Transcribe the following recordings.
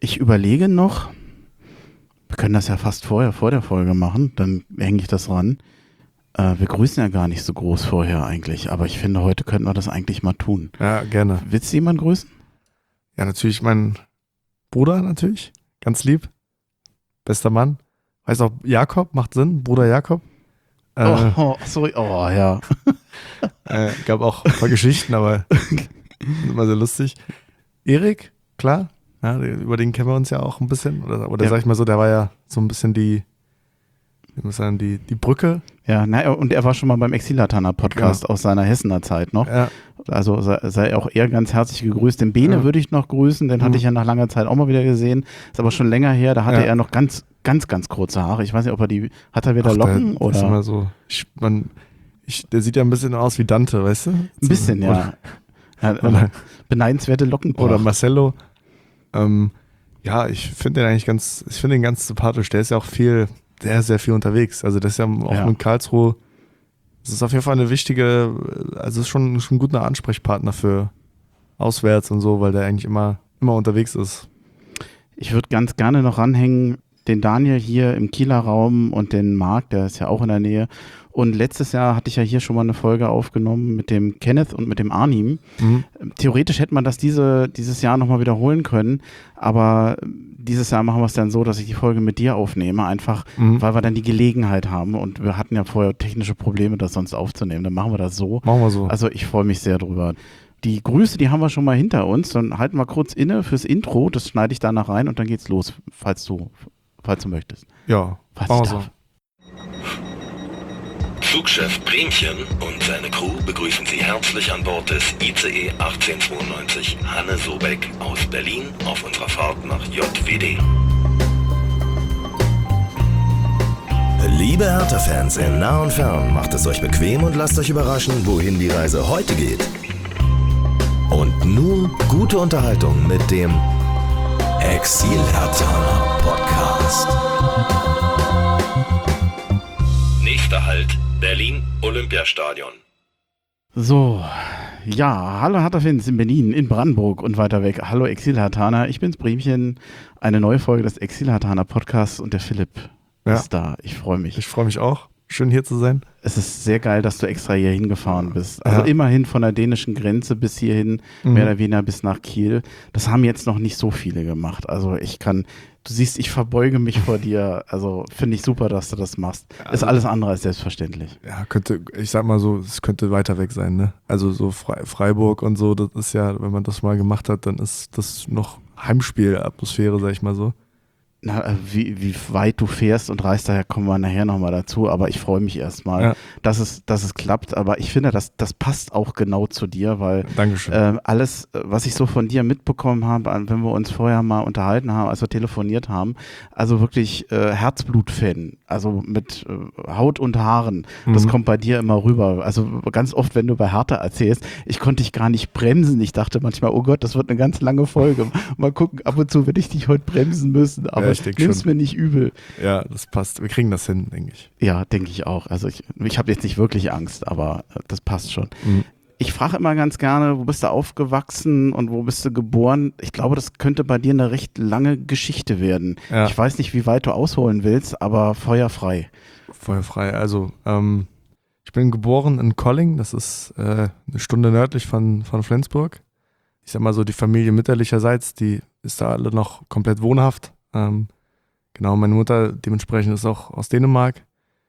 Ich überlege noch, wir können das ja fast vorher, vor der Folge machen, dann hänge ich das ran. Wir grüßen ja gar nicht so groß vorher eigentlich, aber ich finde, heute könnten wir das eigentlich mal tun. Ja, gerne. Willst du jemanden grüßen? Ja, natürlich mein Bruder natürlich, ganz lieb. Bester Mann. Heißt auch Jakob, macht Sinn, Bruder Jakob. Sorry, ja. Gab auch ein paar Geschichten, aber immer sehr lustig. Erik, klar, ja, über den kennen wir uns ja auch ein bisschen. Oder Ja. sag ich mal so, der war ja so ein bisschen die Brücke. Ja, und er war schon mal beim Exilhatana Podcast aus seiner Hessener Zeit noch. Ja. Also sei auch er ganz herzlich gegrüßt. Den Bene würde ich noch grüßen, den hatte ich ja nach langer Zeit auch mal wieder gesehen. Ist aber schon länger her, da hatte er noch ganz kurze Haare. Ich weiß nicht, ob hat er wieder Locken? Der oder? ist immer so, der sieht ja ein bisschen aus wie Dante, weißt du? Ein bisschen, ja. Beneidenswerte Lockenpracht. Oder Marcello. Ja, ich finde den ganz sympathisch. Der ist ja auch sehr, sehr viel unterwegs. Also das ist ja auch mit Karlsruhe. Das ist auf jeden Fall eine wichtige, also ist schon ein guter Ansprechpartner für auswärts und so, weil der eigentlich immer unterwegs ist. Ich würde ganz gerne noch ranhängen, den Daniel hier im Kieler Raum und den Marc, der ist ja auch in der Nähe. Und letztes Jahr hatte ich ja hier schon mal eine Folge aufgenommen mit dem Kenneth und mit dem Arnim. Theoretisch hätte man das dieses Jahr nochmal wiederholen können, aber dieses Jahr machen wir es dann so, dass ich die Folge mit dir aufnehme, einfach weil wir dann die Gelegenheit haben und wir hatten ja vorher technische Probleme, das sonst aufzunehmen. Dann machen wir das so. Machen wir so. Also ich freue mich sehr drüber. Die Grüße, die haben wir schon mal hinter uns. Dann halten wir kurz inne fürs Intro, das schneide ich danach rein und dann geht's los, falls du möchtest. Ja, falls machen wir ich so. darf. Zugchef Bremchen und seine Crew begrüßen Sie herzlich an Bord des ICE 1892 Hanne Sobeck aus Berlin auf unserer Fahrt nach JWD. Liebe Hertha-Fans in nah und fern, macht es euch bequem und lasst euch überraschen, wohin die Reise heute geht. Und nun gute Unterhaltung mit dem Exilhatana Podcast. Nächster Halt, Berlin Olympiastadion. So, ja, hallo Hertha-Fans in Berlin, in Brandenburg und weiter weg. Hallo Exilhatana, ich bin's Bremchen. Eine neue Folge des Exilhatana Podcasts und der Philipp ist da. Ich freue mich. Ich freue mich auch. Schön hier zu sein. Es ist sehr geil, dass du extra hier hingefahren bist. Also immerhin von der dänischen Grenze bis hierhin, mehr oder weniger bis nach Kiel. Das haben jetzt noch nicht so viele gemacht. Also du siehst, ich verbeuge mich vor dir. Also finde ich super, dass du das machst. Ist alles andere als selbstverständlich. Ja, ich sag mal so, es könnte weiter weg sein, ne? Also so Freiburg und so, das ist ja, wenn man das mal gemacht hat, dann ist das noch Heimspielatmosphäre, sag ich mal so. Na, wie weit du fährst und reist, daher kommen wir nachher nochmal dazu, aber ich freue mich erstmal, dass es klappt, aber ich finde, das passt auch genau zu dir, weil alles, was ich so von dir mitbekommen habe, wenn wir uns vorher mal unterhalten haben, als wir telefoniert haben, also wirklich Herzblut-Fan, also mit Haut und Haaren, das kommt bei dir immer rüber, also ganz oft, wenn du bei Hertha erzählst, ich konnte dich gar nicht bremsen, ich dachte manchmal, oh Gott, das wird eine ganz lange Folge, mal gucken, ab und zu werde ich dich heute bremsen müssen, aber nimm's mir nicht übel. Ja, das passt. Wir kriegen das hin, denke ich. Ja, denke ich auch. Also ich habe jetzt nicht wirklich Angst, aber das passt schon. Ich frage immer ganz gerne, wo bist du aufgewachsen und wo bist du geboren? Ich glaube, das könnte bei dir eine recht lange Geschichte werden. Ja. Ich weiß nicht, wie weit du ausholen willst, aber feuerfrei. Feuerfrei. Also ich bin geboren in Colling. Das ist eine Stunde nördlich von Flensburg. Ich sag mal so, die Familie mütterlicherseits, die ist da alle noch komplett wohnhaft. Genau, meine Mutter dementsprechend ist auch aus Dänemark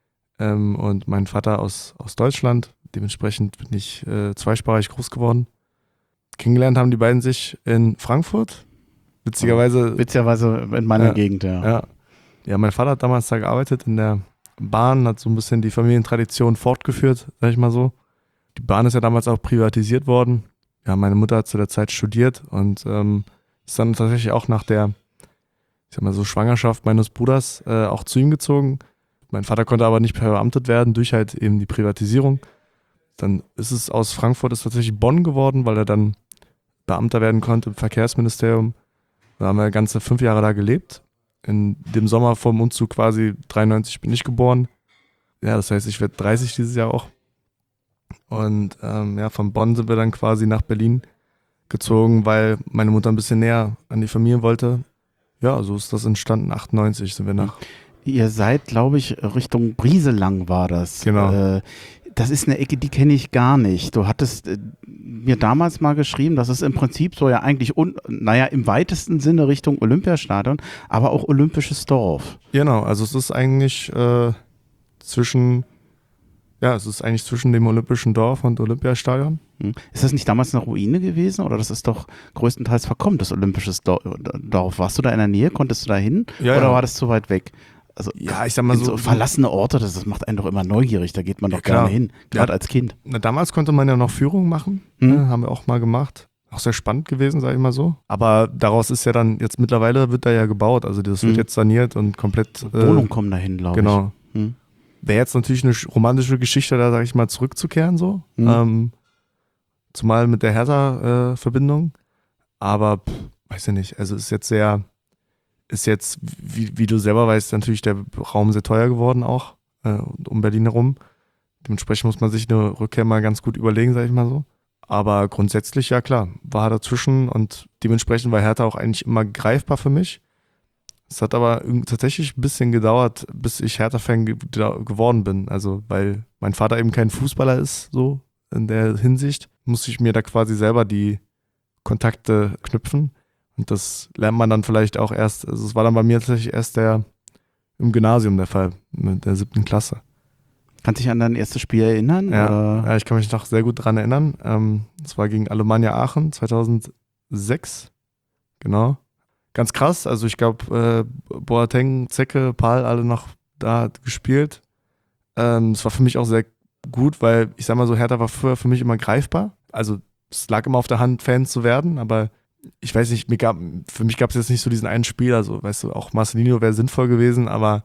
und mein Vater aus Deutschland. Dementsprechend bin ich zweisprachig groß geworden. Kennengelernt haben die beiden sich in Frankfurt. Witzigerweise in meiner Gegend, ja. Ja, mein Vater hat damals da gearbeitet in der Bahn, hat so ein bisschen die Familientradition fortgeführt, sag ich mal so. Die Bahn ist ja damals auch privatisiert worden. Ja, meine Mutter hat zu der Zeit studiert und ist dann tatsächlich auch nach der, ich sag mal so, Schwangerschaft meines Bruders auch zu ihm gezogen. Mein Vater konnte aber nicht verbeamtet werden durch halt eben die Privatisierung. Dann ist es aus Frankfurt ist tatsächlich Bonn geworden, weil er dann Beamter werden konnte im Verkehrsministerium. Da haben wir ganze 5 Jahre da gelebt. In dem Sommer vor dem Umzug quasi 93 bin ich geboren. Ja, das heißt, ich werde 30 dieses Jahr auch. Und von Bonn sind wir dann quasi nach Berlin gezogen, weil meine Mutter ein bisschen näher an die Familie wollte. Ja, so ist das entstanden, 98 sind wir nach. Ihr seid, glaube ich, Richtung Brieselang war das. Genau. Das ist eine Ecke, die kenne ich gar nicht. Du hattest mir damals mal geschrieben, das ist im Prinzip so ja eigentlich, im weitesten Sinne Richtung Olympiastadion, aber auch olympisches Dorf. Genau, also es ist eigentlich zwischen dem Olympischen Dorf und Olympiastadion. Ist das nicht damals eine Ruine gewesen oder das ist doch größtenteils verkommen, das Olympisches Dorf? Warst du da in der Nähe? Konntest du da hin? Ja, oder ja. war das zu weit weg? Also, ja, ich sag mal so verlassene Orte, das macht einen doch immer neugierig, da geht man doch gerne hin, gerade als Kind. Na, damals konnte man ja noch Führungen machen, haben wir auch mal gemacht. Auch sehr spannend gewesen, sag ich mal so. Aber daraus ist ja dann, jetzt mittlerweile wird da ja gebaut, also das wird jetzt saniert und komplett. Wohnungen kommen dahin, glaube ich. Genau. Wäre jetzt natürlich eine romantische Geschichte, da sag ich mal, zurückzukehren so. Zumal mit der Hertha-Verbindung. Aber, weiß ich nicht, also ist jetzt, wie du selber weißt, natürlich der Raum sehr teuer geworden auch, um Berlin herum. Dementsprechend muss man sich eine Rückkehr mal ganz gut überlegen, sag ich mal so. Aber grundsätzlich, ja klar, war dazwischen und dementsprechend war Hertha auch eigentlich immer greifbar für mich. Es hat aber tatsächlich ein bisschen gedauert, bis ich Hertha-Fan geworden bin. Also, weil mein Vater eben kein Fußballer ist, so in der Hinsicht, musste ich mir da quasi selber die Kontakte knüpfen. Und das lernt man dann vielleicht auch erst, also es war dann bei mir tatsächlich erst im Gymnasium der Fall, mit der 7. Klasse. Kannst du dich an dein erstes Spiel erinnern? Ja, ich kann mich noch sehr gut daran erinnern. Das war gegen Alemannia Aachen 2006. Genau. Ganz krass, also ich glaube, Boateng, Zecke, Paul, alle noch da gespielt. Es war für mich auch sehr gut, weil ich sag mal so, Hertha war früher für mich immer greifbar. Also es lag immer auf der Hand, Fan zu werden, aber ich weiß nicht, für mich gab es jetzt nicht so diesen einen Spieler, so, weißt du, auch Marcelinho wäre sinnvoll gewesen, aber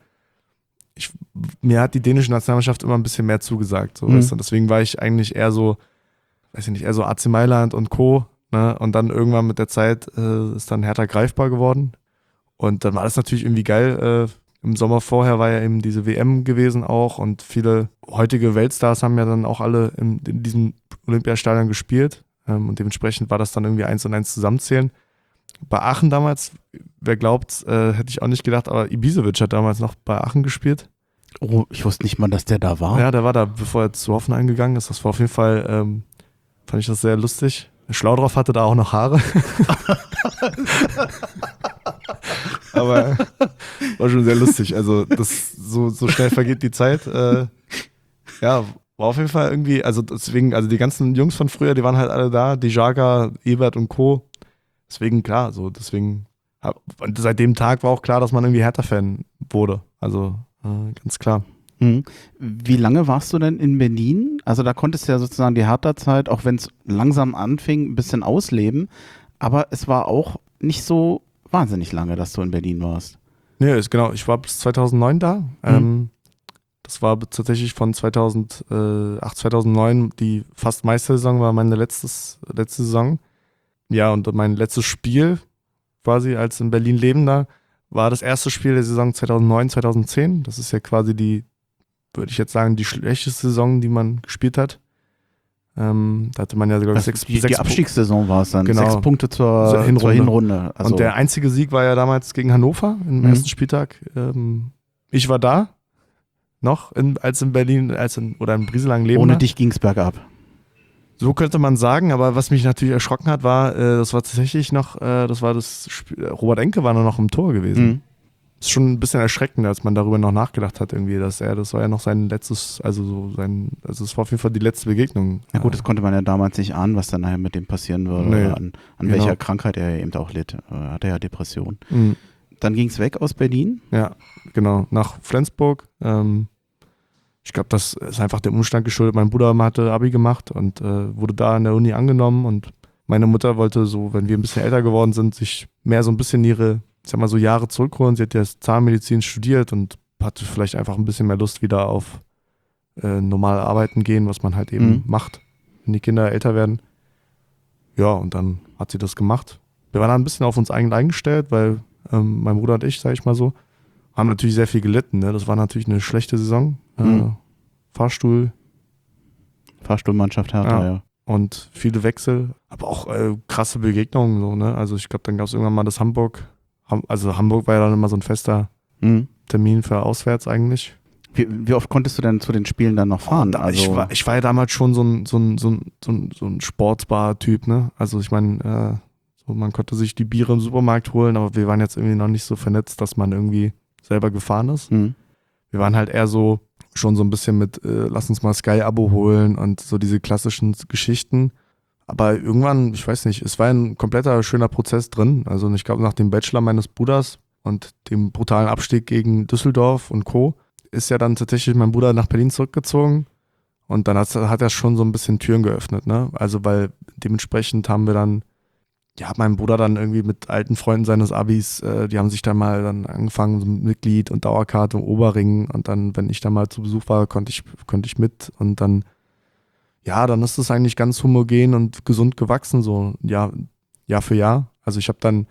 mir hat die dänische Nationalmannschaft immer ein bisschen mehr zugesagt, so, weißt du, und deswegen war ich eigentlich eher so, weiß ich nicht, eher so AC Mailand und Co., ne? Und dann irgendwann mit der Zeit ist dann Hertha greifbar geworden und dann war das natürlich irgendwie geil. Im Sommer vorher war ja eben diese WM gewesen auch und viele heutige Weltstars haben ja dann auch alle in diesem Olympiastadion gespielt. Und dementsprechend war das dann irgendwie 1 und 1 zusammenzählen. Bei Aachen damals, wer glaubt, hätte ich auch nicht gedacht, aber Ibisevic hat damals noch bei Aachen gespielt. Oh, ich wusste nicht mal, dass der da war. Ja, der war da, bevor er zu Hoffenheim gegangen ist. Das war auf jeden Fall, fand ich das sehr lustig. Schlaudraff hatte da auch noch Haare. Aber war schon sehr lustig. Also das so schnell vergeht die Zeit. Ja, war auf jeden Fall irgendwie, also deswegen, also die ganzen Jungs von früher, die waren halt alle da, die Jaga, Ebert und Co. Deswegen klar, so deswegen, und seit dem Tag war auch klar, dass man irgendwie Hertha-Fan wurde. Also ganz klar. Wie lange warst du denn in Berlin? Also da konntest du ja sozusagen die Hertha-Zeit, auch wenn es langsam anfing, ein bisschen ausleben. Aber es war auch nicht so wahnsinnig lange, dass du in Berlin warst. Nee, genau. Ich war bis 2009 da. Das war tatsächlich von 2008, 2009 die fast Meistersaison, war meine letzte Saison. Ja, und mein letztes Spiel quasi als in Berlin Lebender war das erste Spiel der Saison 2009, 2010. Das ist ja quasi die, würde ich jetzt sagen, die schlechteste Saison, die man gespielt hat. Da hatte man ja sogar die Abstiegssaison war es dann. Genau. 6 Punkte zur Hinrunde. Also und der einzige Sieg war ja damals gegen Hannover im ersten Spieltag. Ich war da noch, als in Berlin, oder in Brieselang leben. Ohne dich ging es bergab. So könnte man sagen, aber was mich natürlich erschrocken hat, war, das war tatsächlich noch, das Spiel, Robert Enke war noch im Tor gewesen. Ist schon ein bisschen erschreckend, als man darüber noch nachgedacht hat, irgendwie, das war ja noch sein letztes, es war auf jeden Fall die letzte Begegnung. Ja gut, das konnte man ja damals nicht ahnen, was dann nachher mit dem passieren würde, nee, oder an welcher Krankheit er eben auch litt. Er hatte ja Depression. Dann ging es weg aus Berlin? Ja, genau, nach Flensburg. Ich glaube, das ist einfach dem Umstand geschuldet. Mein Bruder hatte Abi gemacht und wurde da an der Uni angenommen und meine Mutter wollte so, wenn wir ein bisschen älter geworden sind, sich mehr so ein bisschen ihre, ich sag mal so Jahre zurückholen. Sie hat ja Zahnmedizin studiert und hatte vielleicht einfach ein bisschen mehr Lust wieder auf normal arbeiten gehen, was man halt eben macht, wenn die Kinder älter werden. Ja, und dann hat sie das gemacht. Wir waren da ein bisschen auf uns eingestellt, weil mein Bruder und ich, sag ich mal so, haben natürlich sehr viel gelitten. Ne? Das war natürlich eine schlechte Saison. Fahrstuhlmannschaft Hertha, ja. Und viele Wechsel, aber auch krasse Begegnungen. So, ne? Also ich glaube, dann gab es irgendwann mal das Also Hamburg war ja dann immer so ein fester Termin für auswärts eigentlich. Wie oft konntest du denn zu den Spielen dann noch fahren? Ich war ja damals schon so ein Sportsbar-Typ, ne? Also ich meine, so man konnte sich die Biere im Supermarkt holen, aber wir waren jetzt irgendwie noch nicht so vernetzt, dass man irgendwie selber gefahren ist. Wir waren halt eher so schon so ein bisschen mit, lass uns mal Sky-Abo holen und so diese klassischen Geschichten. Aber irgendwann, ich weiß nicht, es war ein kompletter schöner Prozess drin. Also ich glaube, nach dem Bachelor meines Bruders und dem brutalen Abstieg gegen Düsseldorf und Co. ist ja dann tatsächlich mein Bruder nach Berlin zurückgezogen und dann hat er schon so ein bisschen Türen geöffnet, ne? Also weil dementsprechend haben wir dann, ja, mein Bruder dann irgendwie mit alten Freunden seines Abis, die haben sich dann mal dann angefangen, so mit Mitglied und Dauerkarte im Oberring und dann, wenn ich dann mal zu Besuch war, konnte ich mit und dann, ja, dann ist es eigentlich ganz homogen und gesund gewachsen, so Jahr für Jahr. Also ich habe dann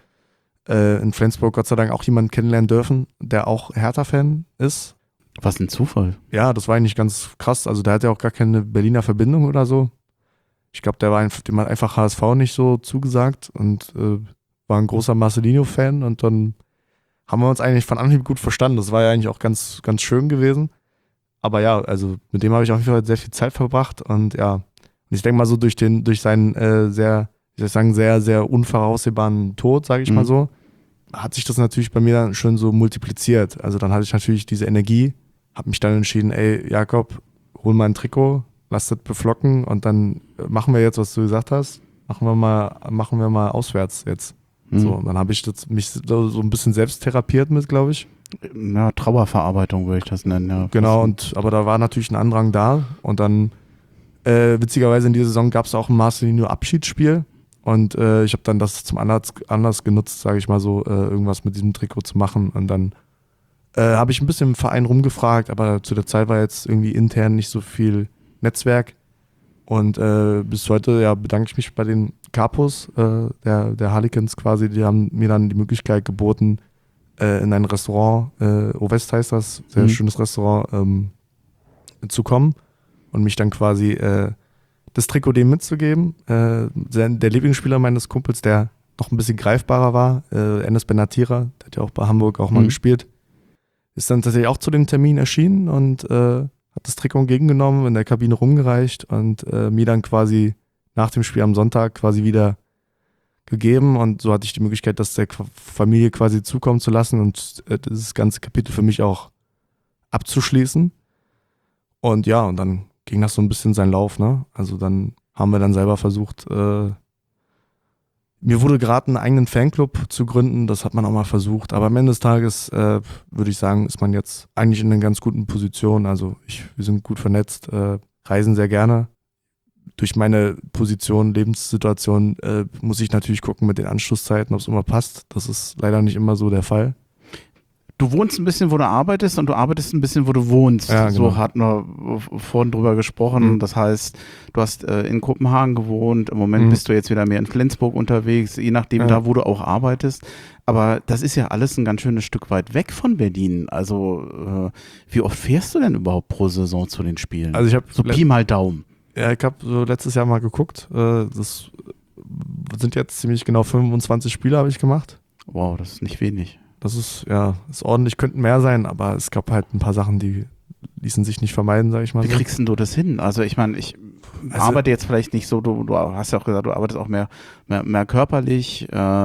in Flensburg Gott sei Dank auch jemanden kennenlernen dürfen, der auch Hertha-Fan ist. Was ein Zufall. Ja, das war eigentlich ganz krass. Also der hat ja auch gar keine Berliner Verbindung oder so. Ich glaube, dem hat einfach HSV nicht so zugesagt und war ein großer Marcelino-Fan und dann haben wir uns eigentlich von Anhieb gut verstanden. Das war ja eigentlich auch ganz, ganz schön gewesen. Aber ja, also mit dem habe ich auf jeden Fall sehr viel Zeit verbracht und ja, und ich denke mal so durch seinen sehr, wie soll ich sagen, sehr, sehr unvoraussehbaren Tod, sage ich mal so, hat sich das natürlich bei mir dann schön so multipliziert. Also dann hatte ich natürlich diese Energie, habe mich dann entschieden, ey Jakob, hol mal ein Trikot, lass das beflocken und dann machen wir jetzt, was du gesagt hast, machen wir mal auswärts jetzt. So, und dann habe ich mich so ein bisschen selbst therapiert mit, glaube ich. Ja, Trauerverarbeitung würde ich das nennen, ja. Genau, aber da war natürlich ein Andrang da und dann witzigerweise in dieser Saison gab es auch ein Marcelino-Abschiedsspiel und ich habe dann das zum Anlass genutzt, sage ich mal so, irgendwas mit diesem Trikot zu machen und dann habe ich ein bisschen im Verein rumgefragt, aber zu der Zeit war jetzt irgendwie intern nicht so viel Netzwerk und bis heute ja, bedanke ich mich bei den Capos, der Harlequins quasi, die haben mir dann die Möglichkeit geboten, in ein Restaurant, Ovest heißt das, sehr schönes Restaurant, zu kommen und mich dann quasi das Trikot dem mitzugeben. Der Lieblingsspieler meines Kumpels, der noch ein bisschen greifbarer war, Enes Benatira, der hat ja auch bei Hamburg auch mal gespielt, ist dann tatsächlich auch zu dem Termin erschienen und hat das Trikot entgegengenommen, in der Kabine rumgereicht und mir dann quasi nach dem Spiel am Sonntag quasi wieder gegeben und so hatte ich die Möglichkeit, das der Familie quasi zukommen zu lassen und das ganze Kapitel für mich auch abzuschließen. Und ja, und dann ging das so ein bisschen seinen Lauf, ne? Also dann haben wir dann selber versucht, mir wurde geraten, einen eigenen Fanclub zu gründen, das hat man auch mal versucht, aber am Ende des Tages würde ich sagen, ist man jetzt eigentlich in einer ganz guten Position, also wir sind gut vernetzt, reisen sehr gerne. Durch meine Position, Lebenssituation muss ich natürlich gucken mit den Anschlusszeiten, ob es immer passt. Das ist leider nicht immer so der Fall. Du wohnst ein bisschen, wo du arbeitest und du arbeitest ein bisschen, wo du wohnst. Ja, genau. So hatten wir vorhin drüber gesprochen. Das heißt, du hast in Kopenhagen gewohnt, im Moment bist du jetzt wieder mehr in Flensburg unterwegs, je nachdem da, wo du auch arbeitest. Aber das ist ja alles ein ganz schönes Stück weit weg von Berlin. Also wie oft fährst du denn überhaupt pro Saison zu den Spielen? Also ich habe so Pi mal Daumen. Ja, ich habe so letztes Jahr mal geguckt. Das sind jetzt ziemlich genau 25 Spiele habe ich gemacht. Wow, das ist nicht wenig. Das ist ordentlich, könnten mehr sein, aber es gab halt ein paar Sachen, die ließen sich nicht vermeiden, sage ich mal. Wie kriegst denn du das hin? Also ich meine, ich arbeite jetzt vielleicht nicht so, du hast ja auch gesagt, du arbeitest auch mehr körperlich.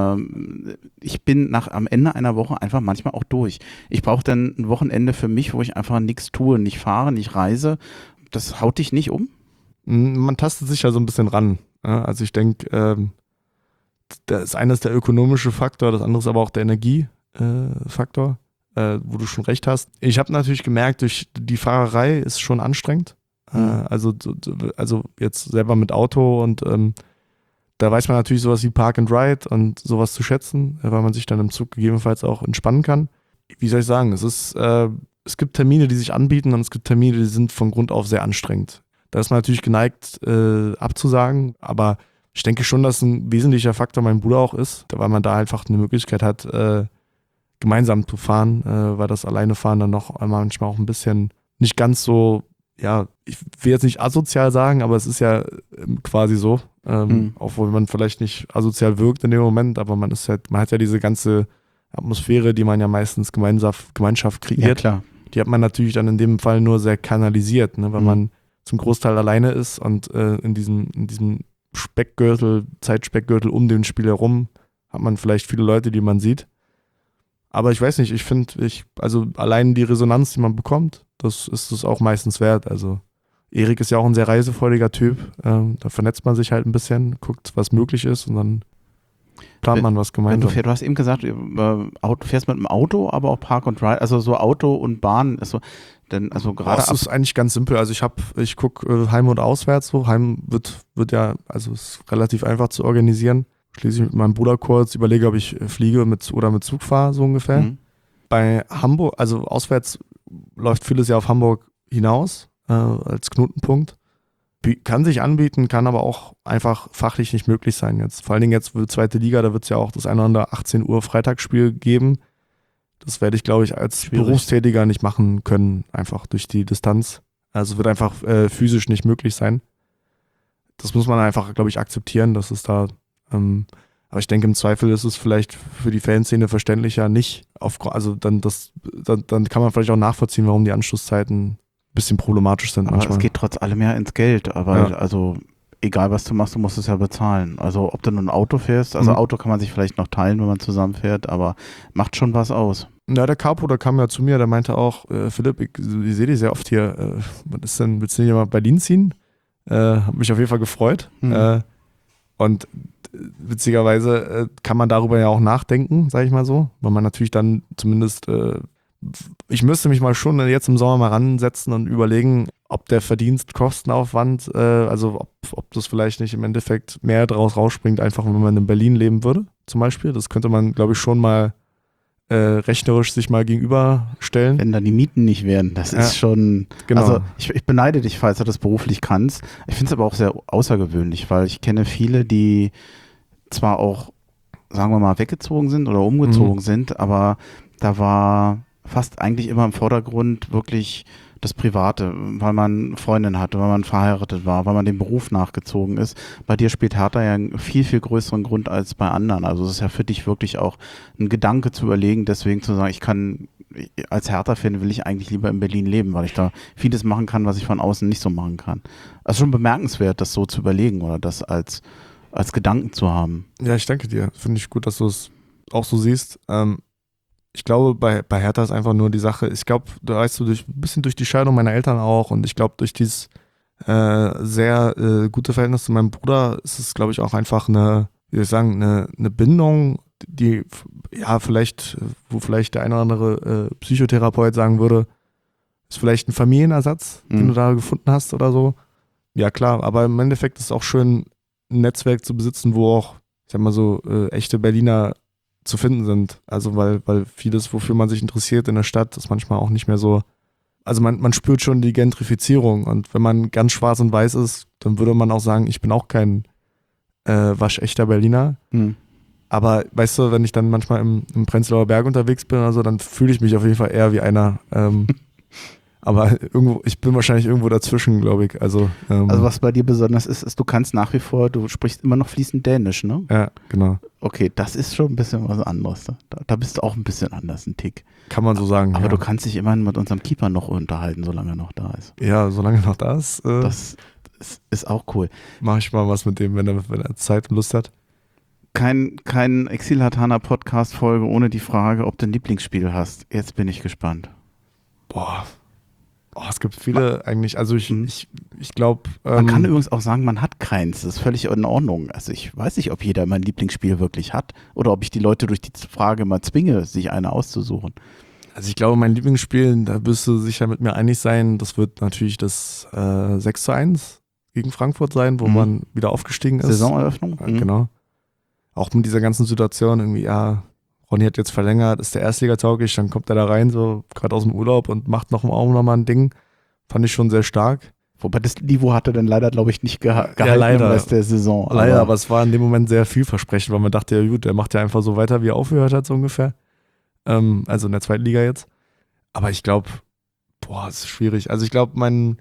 Ich bin am Ende einer Woche einfach manchmal auch durch. Ich brauche dann ein Wochenende für mich, wo ich einfach nichts tue, nicht fahre, nicht reise. Das haut dich nicht um? Man tastet sich ja so ein bisschen ran. Also ich denke, das eine ist der ökonomische Faktor, das andere ist aber auch der Energiefaktor, wo du schon recht hast. Ich habe natürlich gemerkt, durch die Fahrerei ist schon anstrengend. Also jetzt selber mit Auto und da weiß man natürlich sowas wie Park and Ride und sowas zu schätzen, weil man sich dann im Zug gegebenenfalls auch entspannen kann. Wie soll ich sagen, es gibt Termine, die sich anbieten und es gibt Termine, die sind von Grund auf sehr anstrengend. Da ist man natürlich geneigt, abzusagen, aber ich denke schon, dass ein wesentlicher Faktor mein Bruder auch ist, weil man da einfach eine Möglichkeit hat, gemeinsam zu fahren, weil das Alleinefahren dann noch manchmal auch ein bisschen nicht ganz so, ja, ich will jetzt nicht asozial sagen, aber es ist ja quasi so, obwohl man vielleicht nicht asozial wirkt in dem Moment, aber man hat ja diese ganze Atmosphäre, die man ja meistens Gemeinschaft kreiert, ja, klar. Die hat man natürlich dann in dem Fall nur sehr kanalisiert, ne? Weil man zum Großteil alleine ist und in diesem Zeitspeckgürtel um den Spiel herum hat man vielleicht viele Leute, die man sieht. Aber ich weiß nicht, ich finde, also allein die Resonanz, die man bekommt, das ist es auch meistens wert. Also Erik ist ja auch ein sehr reisefreudiger Typ. Da vernetzt man sich halt ein bisschen, guckt, was möglich ist und dann plant man was gemeinsam. Du hast eben gesagt, du fährst mit dem Auto, aber auch Park and Ride, also so Auto und Bahn ist so, denn also gerade. Das ist eigentlich ganz simpel. Also ich gucke Heim- und Auswärts so. Heim wird ja, also ist relativ einfach zu organisieren. Schließe ich mit meinem Bruder kurz, überlege, ob ich fliege oder mit Zug fahre, so ungefähr. Bei Hamburg, also auswärts läuft vieles ja auf Hamburg hinaus als Knotenpunkt. Kann sich anbieten, kann aber auch einfach fachlich nicht möglich sein jetzt. Vor allen Dingen jetzt für die zweite Liga, da wird es ja auch das eine oder andere 18 Uhr Freitagsspiel geben. Das werde ich, glaube ich, als Berufstätiger nicht machen können, einfach durch die Distanz. Also wird einfach physisch nicht möglich sein. Das muss man einfach, glaube ich, akzeptieren, dass es da, aber ich denke, im Zweifel ist es vielleicht für die Fanszene verständlicher nicht. Also dann kann man vielleicht auch nachvollziehen, warum die Anschlusszeiten ein bisschen problematisch sind aber manchmal. Es geht trotz allem ja ins Geld, aber also egal was du machst, du musst es ja bezahlen. Also ob du nun ein Auto fährst, also Auto kann man sich vielleicht noch teilen, wenn man zusammen fährt, aber macht schon was aus. Ja, der Capo, der kam ja zu mir, der meinte auch, Philipp, ich sehe dich sehr oft hier, was ist denn, willst du nicht mal nach Berlin ziehen? Hat mich auf jeden Fall gefreut. Und witzigerweise kann man darüber ja auch nachdenken, sage ich mal so, weil man natürlich dann zumindest, ich müsste mich mal schon jetzt im Sommer mal ransetzen und überlegen, ob der Verdienst-Kostenaufwand, also ob das vielleicht nicht im Endeffekt mehr draus rausspringt, einfach wenn man in Berlin leben würde, zum Beispiel. Das könnte man, glaube ich, schon mal rechnerisch sich mal gegenüberstellen. Wenn dann die Mieten nicht werden, das ist schon, genau. Also ich beneide dich, falls du das beruflich kannst. Ich finde es aber auch sehr außergewöhnlich, weil ich kenne viele, die zwar auch, sagen wir mal, weggezogen sind oder umgezogen sind, aber da war fast eigentlich immer im Vordergrund wirklich das Private, weil man Freundin hatte, weil man verheiratet war, weil man dem Beruf nachgezogen ist. Bei dir spielt Hertha ja einen viel, viel größeren Grund als bei anderen. Also es ist ja für dich wirklich auch ein Gedanke zu überlegen, deswegen zu sagen, als Hertha-Fan will ich eigentlich lieber in Berlin leben, weil ich da vieles machen kann, was ich von außen nicht so machen kann. Also schon bemerkenswert, das so zu überlegen oder das als Gedanken zu haben. Ja, ich danke dir. Finde ich gut, dass du es auch so siehst. Ich glaube, bei Hertha ist einfach nur die Sache, ich glaube, da weißt du, ein bisschen durch die Scheidung meiner Eltern auch und ich glaube, durch dieses sehr gute Verhältnis zu meinem Bruder ist es, glaube ich, auch einfach eine Bindung, die, ja, wo vielleicht der eine oder andere Psychotherapeut sagen würde, ist vielleicht ein Familienersatz, den du da gefunden hast oder so. Ja, klar, aber im Endeffekt ist es auch schön, ein Netzwerk zu besitzen, wo auch, ich sag mal so, echte Berliner zu finden sind. Also weil vieles, wofür man sich interessiert in der Stadt, ist manchmal auch nicht mehr so. Also man spürt schon die Gentrifizierung und wenn man ganz schwarz und weiß ist, dann würde man auch sagen, ich bin auch kein waschechter Berliner. Aber weißt du, wenn ich dann manchmal im Prenzlauer Berg unterwegs bin oder so, dann fühle ich mich auf jeden Fall eher wie einer. Aber ich bin wahrscheinlich irgendwo dazwischen, glaube ich. Also was bei dir besonders ist, du kannst nach wie vor, du sprichst immer noch fließend Dänisch, ne? Ja, genau. Okay, das ist schon ein bisschen was anderes. Da bist du auch ein bisschen anders, ein Tick. Kann man so sagen, aber ja. du kannst dich immerhin mit unserem Keeper noch unterhalten, solange er noch da ist. Ja, solange er noch da ist. Das ist auch cool. Mache ich mal was mit dem, wenn er Zeit und Lust hat. Kein Exil-Hatana-Podcast-Folge ohne die Frage, ob du ein Lieblingsspiel hast. Jetzt bin ich gespannt. Boah, es gibt viele eigentlich, also ich glaube... man kann übrigens auch sagen, man hat keins, das ist völlig in Ordnung. Also ich weiß nicht, ob jeder mein Lieblingsspiel wirklich hat oder ob ich die Leute durch die Frage mal zwinge, sich eine auszusuchen. Also ich glaube, mein Lieblingsspiel, da wirst du sicher mit mir einig sein, das wird natürlich das 6:1 gegen Frankfurt sein, wo man wieder aufgestiegen ist. Saisoneröffnung. Genau. Auch mit dieser ganzen Situation irgendwie, ja, Ronny hat jetzt verlängert, ist der Erstligatauglich, dann kommt er da rein, so gerade aus dem Urlaub und macht noch mal ein Ding. Fand ich schon sehr stark. Wobei das Niveau hat er dann leider, glaube ich, nicht gehalten leider. im Rest der Saison. Leider, aber es war in dem Moment sehr vielversprechend, weil man dachte, ja gut, der macht ja einfach so weiter, wie er aufgehört hat, so ungefähr. Also in der zweiten Liga jetzt. Aber ich glaube, es ist schwierig. Also ich glaube,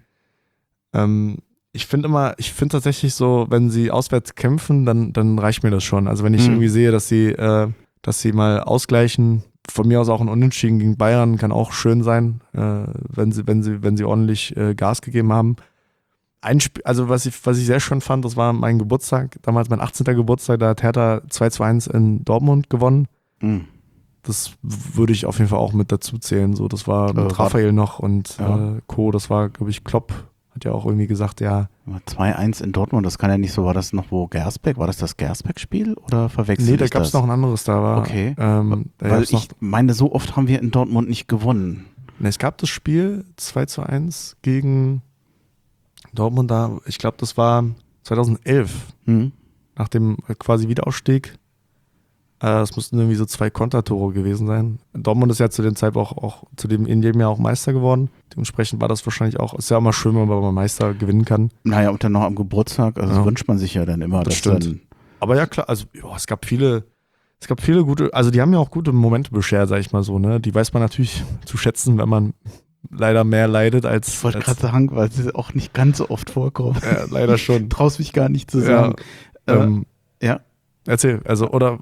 ich finde tatsächlich so, wenn sie auswärts kämpfen, dann reicht mir das schon. Also wenn ich irgendwie sehe, dass sie dass sie mal ausgleichen. Von mir aus auch ein Unentschieden gegen Bayern kann auch schön sein, wenn sie ordentlich Gas gegeben haben. Also was ich sehr schön fand, das war mein Geburtstag, damals mein 18. Geburtstag, da hat Hertha 2-1 in Dortmund gewonnen. Mhm. Das würde ich auf jeden Fall auch mit dazu zählen. So, das war mit Raphael noch und Co. Das war, glaube ich, Klopp hat ja auch irgendwie gesagt, ja. 2-1 in Dortmund, das kann ja nicht so, war das noch wo Gersbeck? War das Gersbeck-Spiel oder verwechselt? Nee, da gab es noch ein anderes da. War, okay, weil ich meine, so oft haben wir in Dortmund nicht gewonnen. Es gab das Spiel 2-1 gegen Dortmund da, ich glaube, das war 2011, nach dem quasi Wiederaufstieg. Es mussten irgendwie so 2 Kontertore gewesen sein. Dortmund ist ja zu dem Zeitpunkt auch in jedem Jahr auch Meister geworden. Dementsprechend war das wahrscheinlich auch, ist ja immer schön, wenn man Meister gewinnen kann. Naja, und dann noch am Geburtstag, also das wünscht man sich ja dann immer. Das stimmt. Dann aber ja klar, also es gab viele gute, also die haben ja auch gute Momente beschert, sag ich mal so, ne? Die weiß man natürlich zu schätzen, wenn man leider mehr leidet als... Ich wollte gerade sagen, weil sie auch nicht ganz so oft vorkommen. Ja, leider schon. Traust mich gar nicht zu sagen. Ja. Erzähl, also oder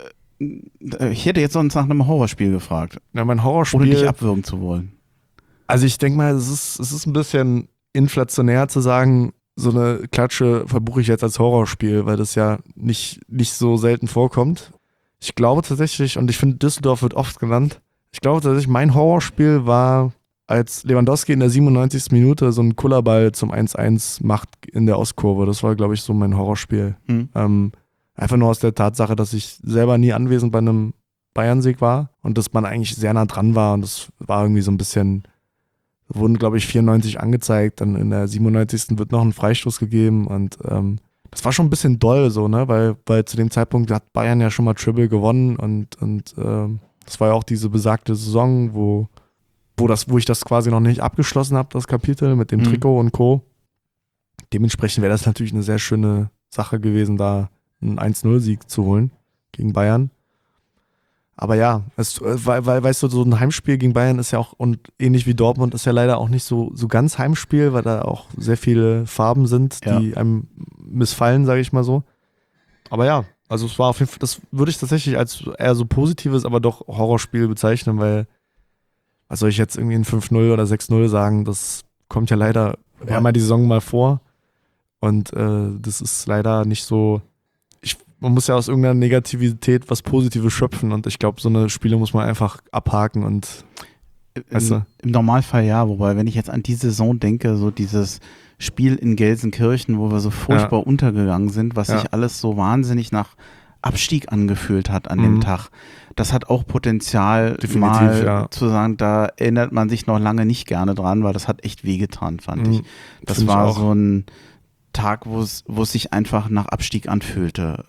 ich hätte jetzt sonst nach einem Horrorspiel gefragt. Ja, mein Horrorspiel... Ohne dich abwürgen zu wollen. Also ich denke mal, es ist ein bisschen inflationär zu sagen, so eine Klatsche verbuche ich jetzt als Horrorspiel, weil das ja nicht so selten vorkommt. Ich glaube tatsächlich, und ich finde Düsseldorf wird oft genannt, ich glaube tatsächlich, mein Horrorspiel war, als Lewandowski in der 97. Minute so einen Kullerball zum 1-1 macht in der Ostkurve. Das war, glaube ich, so mein Horrorspiel. Einfach nur aus der Tatsache, dass ich selber nie anwesend bei einem Bayern-Sieg war und dass man eigentlich sehr nah dran war und das war irgendwie so ein bisschen, wurden, glaube ich, 94 angezeigt, dann in der 97. wird noch ein Freistoß gegeben und das war schon ein bisschen doll so, ne, weil zu dem Zeitpunkt hat Bayern ja schon mal Triple gewonnen und das war ja auch diese besagte Saison, wo ich das quasi noch nicht abgeschlossen habe, das Kapitel mit dem Trikot und Co. Dementsprechend wäre das natürlich eine sehr schöne Sache gewesen, da einen 1-0-Sieg zu holen gegen Bayern. Aber ja, weil weißt du, so ein Heimspiel gegen Bayern ist ja auch, und ähnlich wie Dortmund, ist ja leider auch nicht so ganz Heimspiel, weil da auch sehr viele Farben sind, die einem missfallen, sage ich mal so. Aber ja, also es war auf jeden Fall, das würde ich tatsächlich als eher so positives, aber doch Horrorspiel bezeichnen, weil was soll ich jetzt irgendwie ein 5-0 oder 6-0 sagen, das kommt ja leider einmal die Saison mal vor und das ist leider nicht so, man muss ja aus irgendeiner Negativität was Positives schöpfen und ich glaube, so eine Spiele muss man einfach abhaken und im Normalfall ja, wobei, wenn ich jetzt an die Saison denke, so dieses Spiel in Gelsenkirchen, wo wir so furchtbar untergegangen sind, was sich alles so wahnsinnig nach Abstieg angefühlt hat an dem Tag. Das hat auch Potenzial, definitiv, zu sagen, da erinnert man sich noch lange nicht gerne dran, weil das hat echt wehgetan, fand ich. Das war so ein Tag, wo es sich einfach nach Abstieg anfühlte.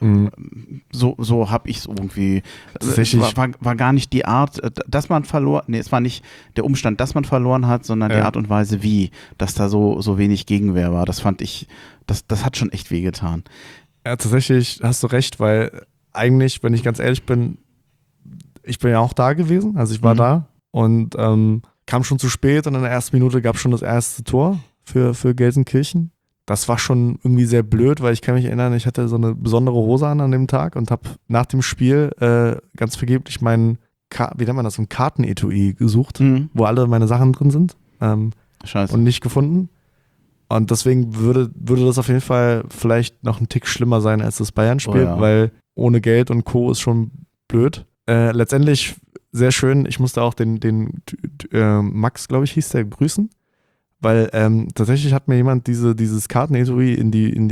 So habe ich es irgendwie. War gar nicht die Art, dass man verloren, es war nicht der Umstand, dass man verloren hat, sondern die Art und Weise, wie, dass da so wenig Gegenwehr war. Das fand ich, das hat schon echt wehgetan. Ja, tatsächlich hast du recht, weil eigentlich, wenn ich ganz ehrlich bin, ich bin ja auch da gewesen, also ich war da und kam schon zu spät und in der ersten Minute gab es schon das erste Tor für Gelsenkirchen. Das war schon irgendwie sehr blöd, weil ich kann mich erinnern, ich hatte so eine besondere Hose an dem Tag und habe nach dem Spiel ganz vergeblich meinen, wie nennt man das, so ein Kartenetui gesucht, wo alle meine Sachen drin sind und nicht gefunden. Und deswegen würde das auf jeden Fall vielleicht noch ein Tick schlimmer sein als das Bayern-Spiel, weil ohne Geld und Co. ist schon blöd. Letztendlich sehr schön, ich musste auch den Max, glaube ich, hieß der, grüßen. Weil tatsächlich hat mir jemand dieses Kartenetui in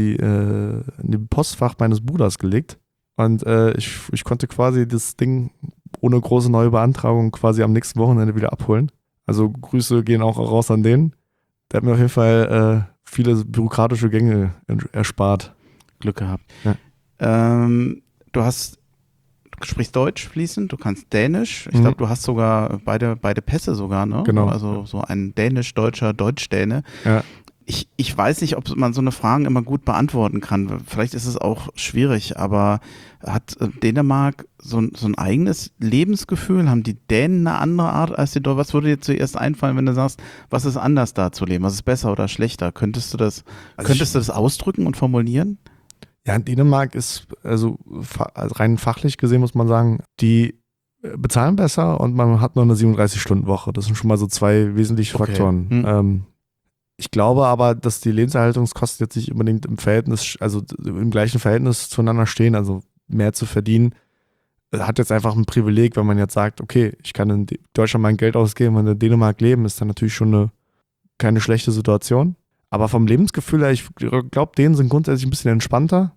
die Postfach meines Bruders gelegt und ich konnte quasi das Ding ohne große neue Beantragung quasi am nächsten Wochenende wieder abholen. Also Grüße gehen auch raus an den. Der hat mir auf jeden Fall viele bürokratische Gänge erspart. Glück gehabt. Ja. Du sprichst Deutsch fließend, du kannst Dänisch. Ich glaube, du hast sogar beide Pässe sogar, ne? Genau. Also so ein dänisch-deutscher Deutsch-Däne. Ja. Ich weiß nicht, ob man so eine Frage immer gut beantworten kann. Vielleicht ist es auch schwierig, aber hat Dänemark so ein eigenes Lebensgefühl? Haben die Dänen eine andere Art als die Deutschen? Was würde dir zuerst einfallen, wenn du sagst, was ist anders da zu leben? Was ist besser oder schlechter? Könntest du das ausdrücken und formulieren? Ja, in Dänemark ist, also rein fachlich gesehen muss man sagen, die bezahlen besser und man hat nur eine 37-Stunden-Woche. Das sind schon mal so zwei wesentliche Faktoren. Ich glaube aber, dass die Lebenserhaltungskosten jetzt nicht unbedingt im Verhältnis, also im gleichen Verhältnis zueinander stehen, also mehr zu verdienen. Hat jetzt einfach ein Privileg, wenn man jetzt sagt, okay, ich kann in Deutschland mein Geld ausgeben und in Dänemark leben, ist dann natürlich schon keine schlechte Situation. Aber vom Lebensgefühl her, ich glaube, denen sind grundsätzlich ein bisschen entspannter,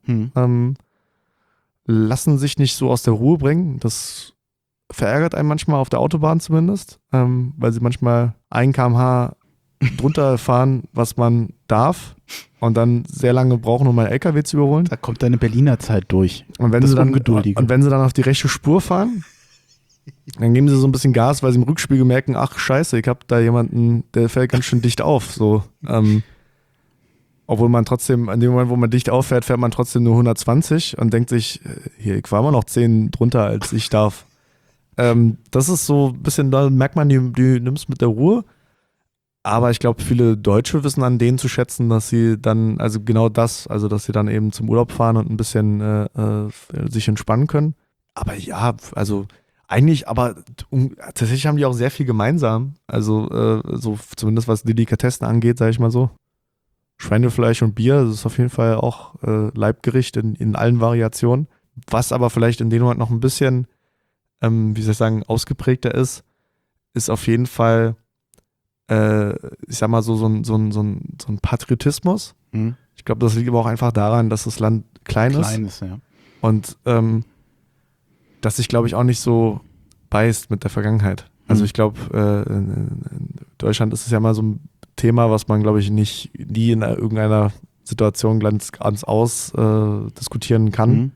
lassen sich nicht so aus der Ruhe bringen. Das verärgert einen manchmal auf der Autobahn zumindest, weil sie manchmal 1 km/h drunter fahren, was man darf und dann sehr lange brauchen, um einen LKW zu überholen. Da kommt deine Berliner Zeit durch. Und wenn sie dann auf die rechte Spur fahren, dann geben sie so ein bisschen Gas, weil sie im Rückspiegel merken, ach scheiße, ich habe da jemanden, der fällt ganz schön dicht auf. So, obwohl man trotzdem, in dem Moment, wo man dicht auffährt, fährt man trotzdem nur 120 und denkt sich, hier, ich war immer noch 10 drunter, als ich darf. Das ist so ein bisschen, da merkt man, die nimmst mit der Ruhe. Aber ich glaube, viele Deutsche wissen an denen zu schätzen, dass sie dann, also genau das, also dass sie dann eben zum Urlaub fahren und ein bisschen sich entspannen können. Aber ja, also eigentlich, aber tatsächlich haben die auch sehr viel gemeinsam. Also so zumindest was Delikatessen angeht, sage ich mal so. Schweinefleisch und Bier, das ist auf jeden Fall auch Leibgericht in allen Variationen. Was aber vielleicht in Dänemark noch ein bisschen, wie soll ich sagen, ausgeprägter ist auf jeden Fall ich sag mal so ein Patriotismus. Mhm. Ich glaube, das liegt aber auch einfach daran, dass das Land klein ist. Ja. Und dass sich, glaube ich, auch nicht so beißt mit der Vergangenheit. Also ich glaube, in Deutschland ist es ja mal so ein Thema, was man, glaube ich, nie in irgendeiner Situation ganz aus diskutieren kann.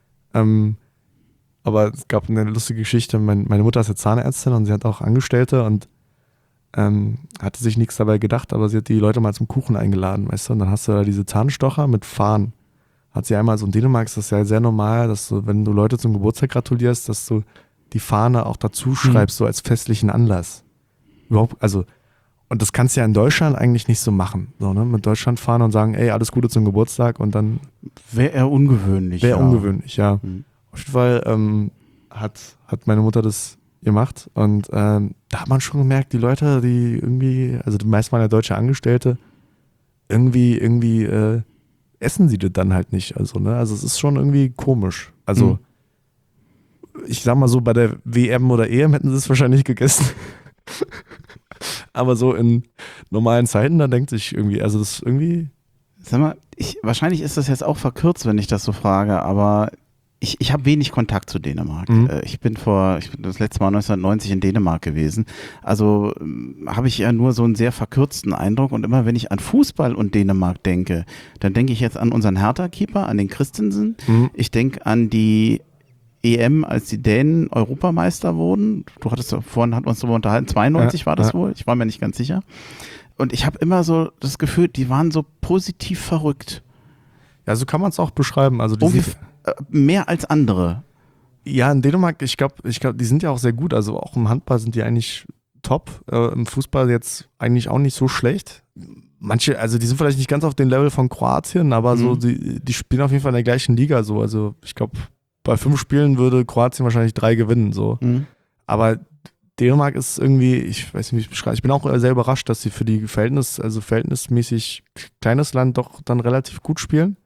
Aber es gab eine lustige Geschichte. Meine Mutter ist ja Zahnärztin und sie hat auch Angestellte und hatte sich nichts dabei gedacht, aber sie hat die Leute mal zum Kuchen eingeladen, weißt du, und dann hast du da diese Zahnstocher mit Fahnen. Hat sie einmal, so in Dänemark ist das ja sehr normal, dass du, wenn du Leute zum Geburtstag gratulierst, dass du die Fahne auch dazu schreibst, so als festlichen Anlass. Überhaupt, also, und das kannst du ja in Deutschland eigentlich nicht so machen, so, ne, mit Deutschland fahren und sagen, ey, alles Gute zum Geburtstag und dann. Wäre eher ungewöhnlich. Wäre ungewöhnlich, ja. Auf jeden Fall hat meine Mutter das gemacht und da hat man schon gemerkt, die Leute, die irgendwie, also die meisten waren ja deutsche Angestellte, irgendwie essen sie das dann halt nicht, also ne, also es ist schon irgendwie komisch, also ich sag mal so, bei der WM oder EM hätten sie es wahrscheinlich gegessen, aber so in normalen Zeiten, da denkt sich irgendwie, also das ist irgendwie. Sag mal, wahrscheinlich ist das jetzt auch verkürzt, wenn ich das so frage, aber ich habe wenig Kontakt zu Dänemark. Ich bin das letzte Mal 1990 in Dänemark gewesen. Also habe ich ja nur so einen sehr verkürzten Eindruck. Und immer wenn ich an Fußball und Dänemark denke, dann denke ich jetzt an unseren Hertha-Keeper, an den Christensen. Ich denke an die EM, als die Dänen Europameister wurden. Vorhin hatten wir uns darüber unterhalten, 92 war das wohl. Ich war mir nicht ganz sicher. Und ich habe immer so das Gefühl, die waren so positiv verrückt. Ja, so kann man es auch beschreiben. Also mehr als andere. Ja, in Dänemark, ich glaube, die sind ja auch sehr gut. Also auch im Handball sind die eigentlich top. Im Fußball jetzt eigentlich auch nicht so schlecht. Manche, also die sind vielleicht nicht ganz auf dem Level von Kroatien, aber so die spielen auf jeden Fall in der gleichen Liga so. Also ich glaube, bei 5 Spielen würde Kroatien wahrscheinlich 3 gewinnen. So. Aber Dänemark ist irgendwie, ich weiß nicht, wie ich es beschreibe. Ich bin auch sehr überrascht, dass sie für die verhältnismäßig kleines Land doch dann relativ gut spielen.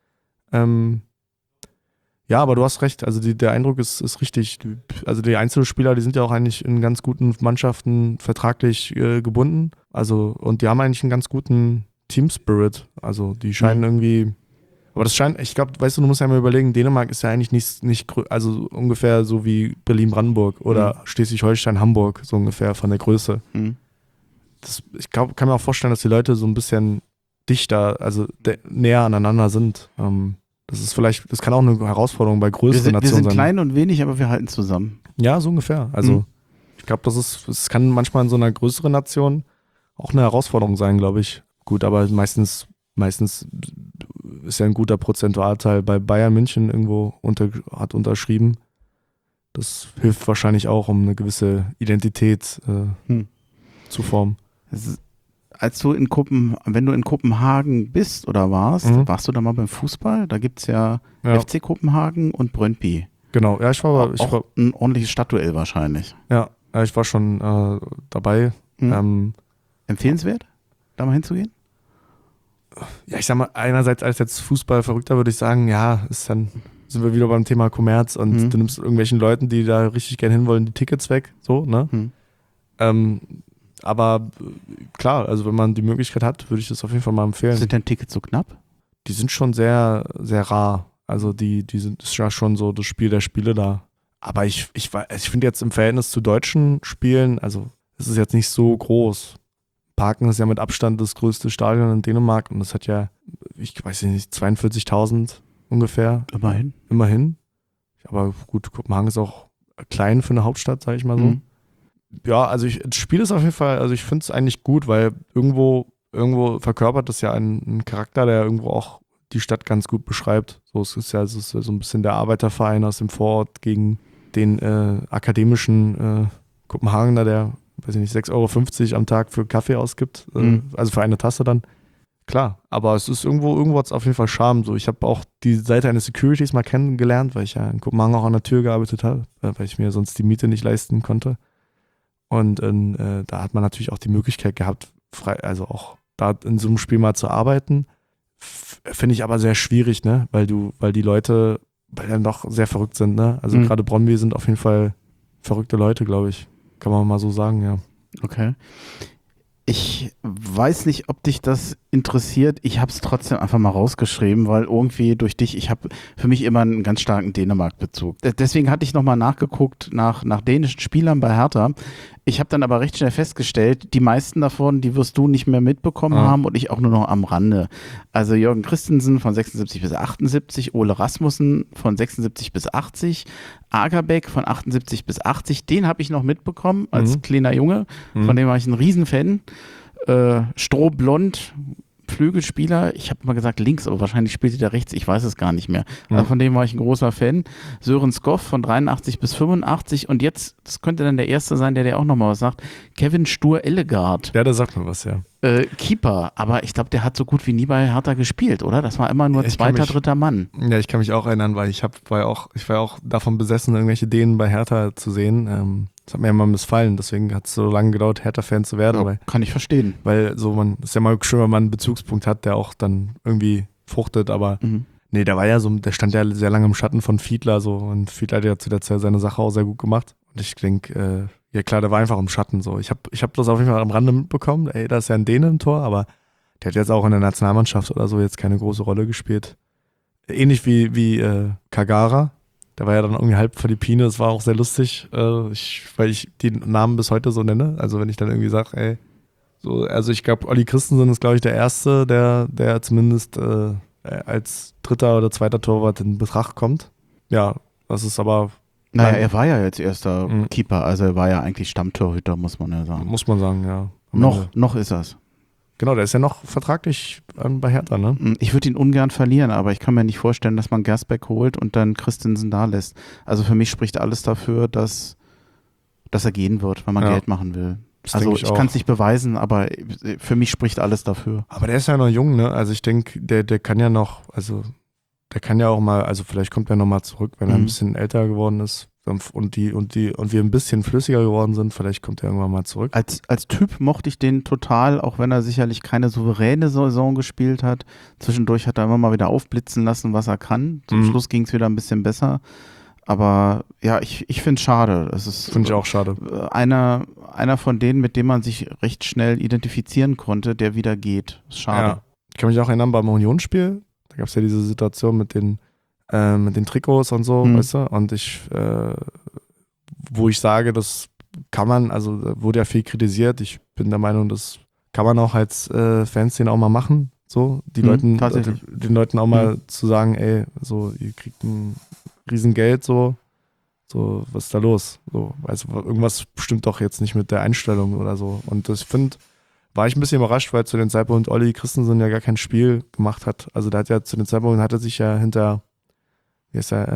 Ja, aber du hast recht, also der Eindruck ist richtig. Also die Einzelspieler, die sind ja auch eigentlich in ganz guten Mannschaften vertraglich gebunden. Also, und die haben eigentlich einen ganz guten Team-Spirit. Also die scheinen irgendwie, aber das scheint, ich glaube, weißt du musst ja mal überlegen, Dänemark ist ja eigentlich nicht also ungefähr so wie Berlin-Brandenburg oder Schleswig-Holstein-Hamburg, so ungefähr von der Größe. Ich glaube, kann mir auch vorstellen, dass die Leute so ein bisschen dichter, also näher aneinander sind. Das kann auch eine Herausforderung bei größeren Nationen sein. Wir sind klein und wenig, aber wir halten zusammen. Ja, so ungefähr. Also ich glaube, das kann manchmal in so einer größeren Nation auch eine Herausforderung sein, glaube ich. Gut, aber meistens ist ja ein guter Prozentualteil bei Bayern München irgendwo hat unterschrieben. Das hilft wahrscheinlich auch, um eine gewisse Identität zu formen. wenn du in Kopenhagen bist oder warst du da mal beim Fußball? Da gibt es ja FC Kopenhagen und Brøndby. Genau, ja, ich war ein ordentliches Stadtduell wahrscheinlich. Ja, ich war schon dabei. Empfehlenswert, da mal hinzugehen? Ja, ich sag mal, einerseits als jetzt Fußballverrückter würde ich sagen, ja, sind wir wieder beim Thema Kommerz und du nimmst irgendwelchen Leuten, die da richtig gern hinwollen, die Tickets weg, so, ne? Aber klar, also wenn man die Möglichkeit hat, würde ich das auf jeden Fall mal empfehlen. Sind denn Tickets so knapp? Die sind schon sehr, sehr rar. Also die sind, ist ja schon so das Spiel der Spiele da. Aber ich finde jetzt im Verhältnis zu deutschen Spielen, also es ist jetzt nicht so groß. Parken ist ja mit Abstand das größte Stadion in Dänemark und das hat ja, ich weiß nicht, 42.000 ungefähr. Immerhin. Aber gut, Kopenhagen ist auch klein für eine Hauptstadt, sage ich mal so. Ja, also das Spiel ist auf jeden Fall, also ich finde es eigentlich gut, weil irgendwo verkörpert das ja einen Charakter, der irgendwo auch die Stadt ganz gut beschreibt. So, es ist so ein bisschen der Arbeiterverein aus dem Vorort gegen den akademischen Kopenhagener, der, weiß ich nicht, 6,50 € am Tag für Kaffee ausgibt, also für eine Tasse dann. Klar, aber es ist irgendwo hat es auf jeden Fall Charme. So, ich habe auch die Seite eines Securities mal kennengelernt, weil ich ja in Kopenhagen auch an der Tür gearbeitet habe, weil ich mir sonst die Miete nicht leisten konnte. Und da hat man natürlich auch die Möglichkeit gehabt, also auch da in so einem Spiel mal zu arbeiten. Finde ich aber sehr schwierig, ne? Weil die Leute dann doch sehr verrückt sind, ne? Also gerade Brøndby sind auf jeden Fall verrückte Leute, glaube ich. Kann man mal so sagen, ja. Okay. Ich weiß nicht, ob dich das interessiert. Ich habe es trotzdem einfach mal rausgeschrieben, weil irgendwie durch dich, ich habe für mich immer einen ganz starken Dänemark-Bezug. Deswegen hatte ich nochmal nachgeguckt nach dänischen Spielern bei Hertha. Ich habe dann aber recht schnell festgestellt, die meisten davon, die wirst du nicht mehr mitbekommen haben und ich auch nur noch am Rande. Also Jørgen Christensen von 76 bis 78, Ole Rasmussen von 76 bis 80, Agerbæk von 78 bis 80, den habe ich noch mitbekommen als kleiner Junge, von dem war ich ein Riesenfan. Strohblond, Flügelspieler, ich habe mal gesagt links, aber wahrscheinlich spielte der rechts, ich weiß es gar nicht mehr. Also von dem war ich ein großer Fan. Søren Skoff von 83 bis 85 und jetzt, das könnte dann der Erste sein, der auch nochmal was sagt, Kevin Stur-Ellegaard. Ja, der sagt mir was, ja. Keeper, aber ich glaube, der hat so gut wie nie bei Hertha gespielt, oder? Das war immer nur zweiter, dritter Mann. Ja, ich kann mich auch erinnern, weil ich war ja auch davon besessen, irgendwelche Dänen bei Hertha zu sehen. Das hat mir ja mal missfallen, deswegen hat es so lange gedauert, Hertha-Fan zu werden. Ja, kann ich verstehen. Weil so ist ja mal schön, wenn man einen Bezugspunkt hat, der auch dann irgendwie fruchtet, aber nee, der stand ja sehr lange im Schatten von Fiedler so und Fiedler hat ja zu der Zeit seine Sache auch sehr gut gemacht. Und ich denke, ja klar, der war einfach im Schatten so. Ich hab das auf jeden Fall am Rande mitbekommen, da ist ja ein Däne im Tor, aber der hat jetzt auch in der Nationalmannschaft oder so jetzt keine große Rolle gespielt. Ähnlich wie Kagara. Der war ja dann irgendwie halb Philippine, das war auch sehr lustig, weil ich den Namen bis heute so nenne. Also wenn ich dann irgendwie sage, also ich glaube, Olli Christensen ist, glaube ich, der Erste, der zumindest als dritter oder zweiter Torwart in Betracht kommt. Ja, das ist aber... Naja, er war ja jetzt erster Keeper, also er war ja eigentlich Stammtorhüter, muss man ja sagen. Muss man sagen, ja. Noch ist das. Genau, der ist ja noch vertraglich bei Hertha, ne? Ich würde ihn ungern verlieren, aber ich kann mir nicht vorstellen, dass man Gersbeck holt und dann Christensen da lässt. Also für mich spricht alles dafür, dass er gehen wird, wenn man Geld machen will. Also ich kann es nicht beweisen, aber für mich spricht alles dafür. Aber der ist ja noch jung, ne? Also ich denke, der kann ja noch, also der kann ja auch mal, also vielleicht kommt er nochmal zurück, wenn er ein bisschen älter geworden ist. Und wir ein bisschen flüssiger geworden sind, vielleicht kommt er irgendwann mal zurück. Als Typ mochte ich den total, auch wenn er sicherlich keine souveräne Saison gespielt hat. Zwischendurch hat er immer mal wieder aufblitzen lassen, was er kann. Zum Schluss ging es wieder ein bisschen besser. Aber ja, ich finde es schade. Finde ich auch schade. Einer von denen, mit dem man sich recht schnell identifizieren konnte, der wieder geht. Ist schade. Ja. Ich kann mich auch erinnern beim Unionsspiel, da gab es ja diese Situation mit den Trikots und so, weißt du, und wo ich sage, das kann man, also wurde ja viel kritisiert, ich bin der Meinung, das kann man auch als Fanszene auch mal machen, so, den Leuten auch mal zu sagen, ey, so, ihr kriegt ein Riesengeld, so, was ist da los? So, also irgendwas stimmt doch jetzt nicht mit der Einstellung oder so, und das war ich ein bisschen überrascht, weil zu dem Zeitpunkt Olli Christensen ja gar kein Spiel gemacht hat, also da hat er sich ja hinter wie ist er,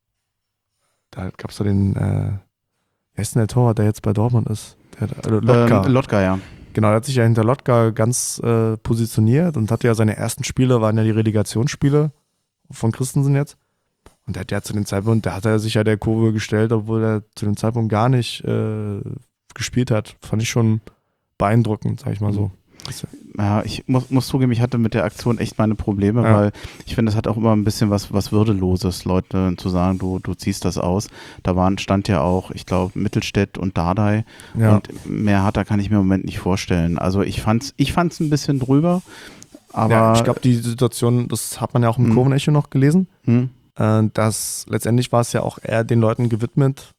da gab es so den, wer ist denn der Torwart, der jetzt bei Dortmund ist? Lotka, ja. Genau, er hat sich ja hinter Lotka ganz positioniert und hatte ja seine ersten Spiele, waren ja die Relegationsspiele von Christensen jetzt. Und der hat ja zu dem Zeitpunkt, da hat er sich ja der Kurve gestellt, obwohl er zu dem Zeitpunkt gar nicht gespielt hat. Fand ich schon beeindruckend, sag ich mal so. Ja, ich muss zugeben, ich hatte mit der Aktion echt meine Probleme, weil ich finde, es hat auch immer ein bisschen was Würdeloses, Leute zu sagen, du ziehst das aus. Da stand ja auch, ich glaube, Mittelstädt und Dardai und mehr härter kann ich mir im Moment nicht vorstellen. Also ich fand's ein bisschen drüber, aber... Ja, ich glaube, die Situation, das hat man ja auch im Kurvenecho noch gelesen, dass letztendlich war es ja auch eher den Leuten gewidmet,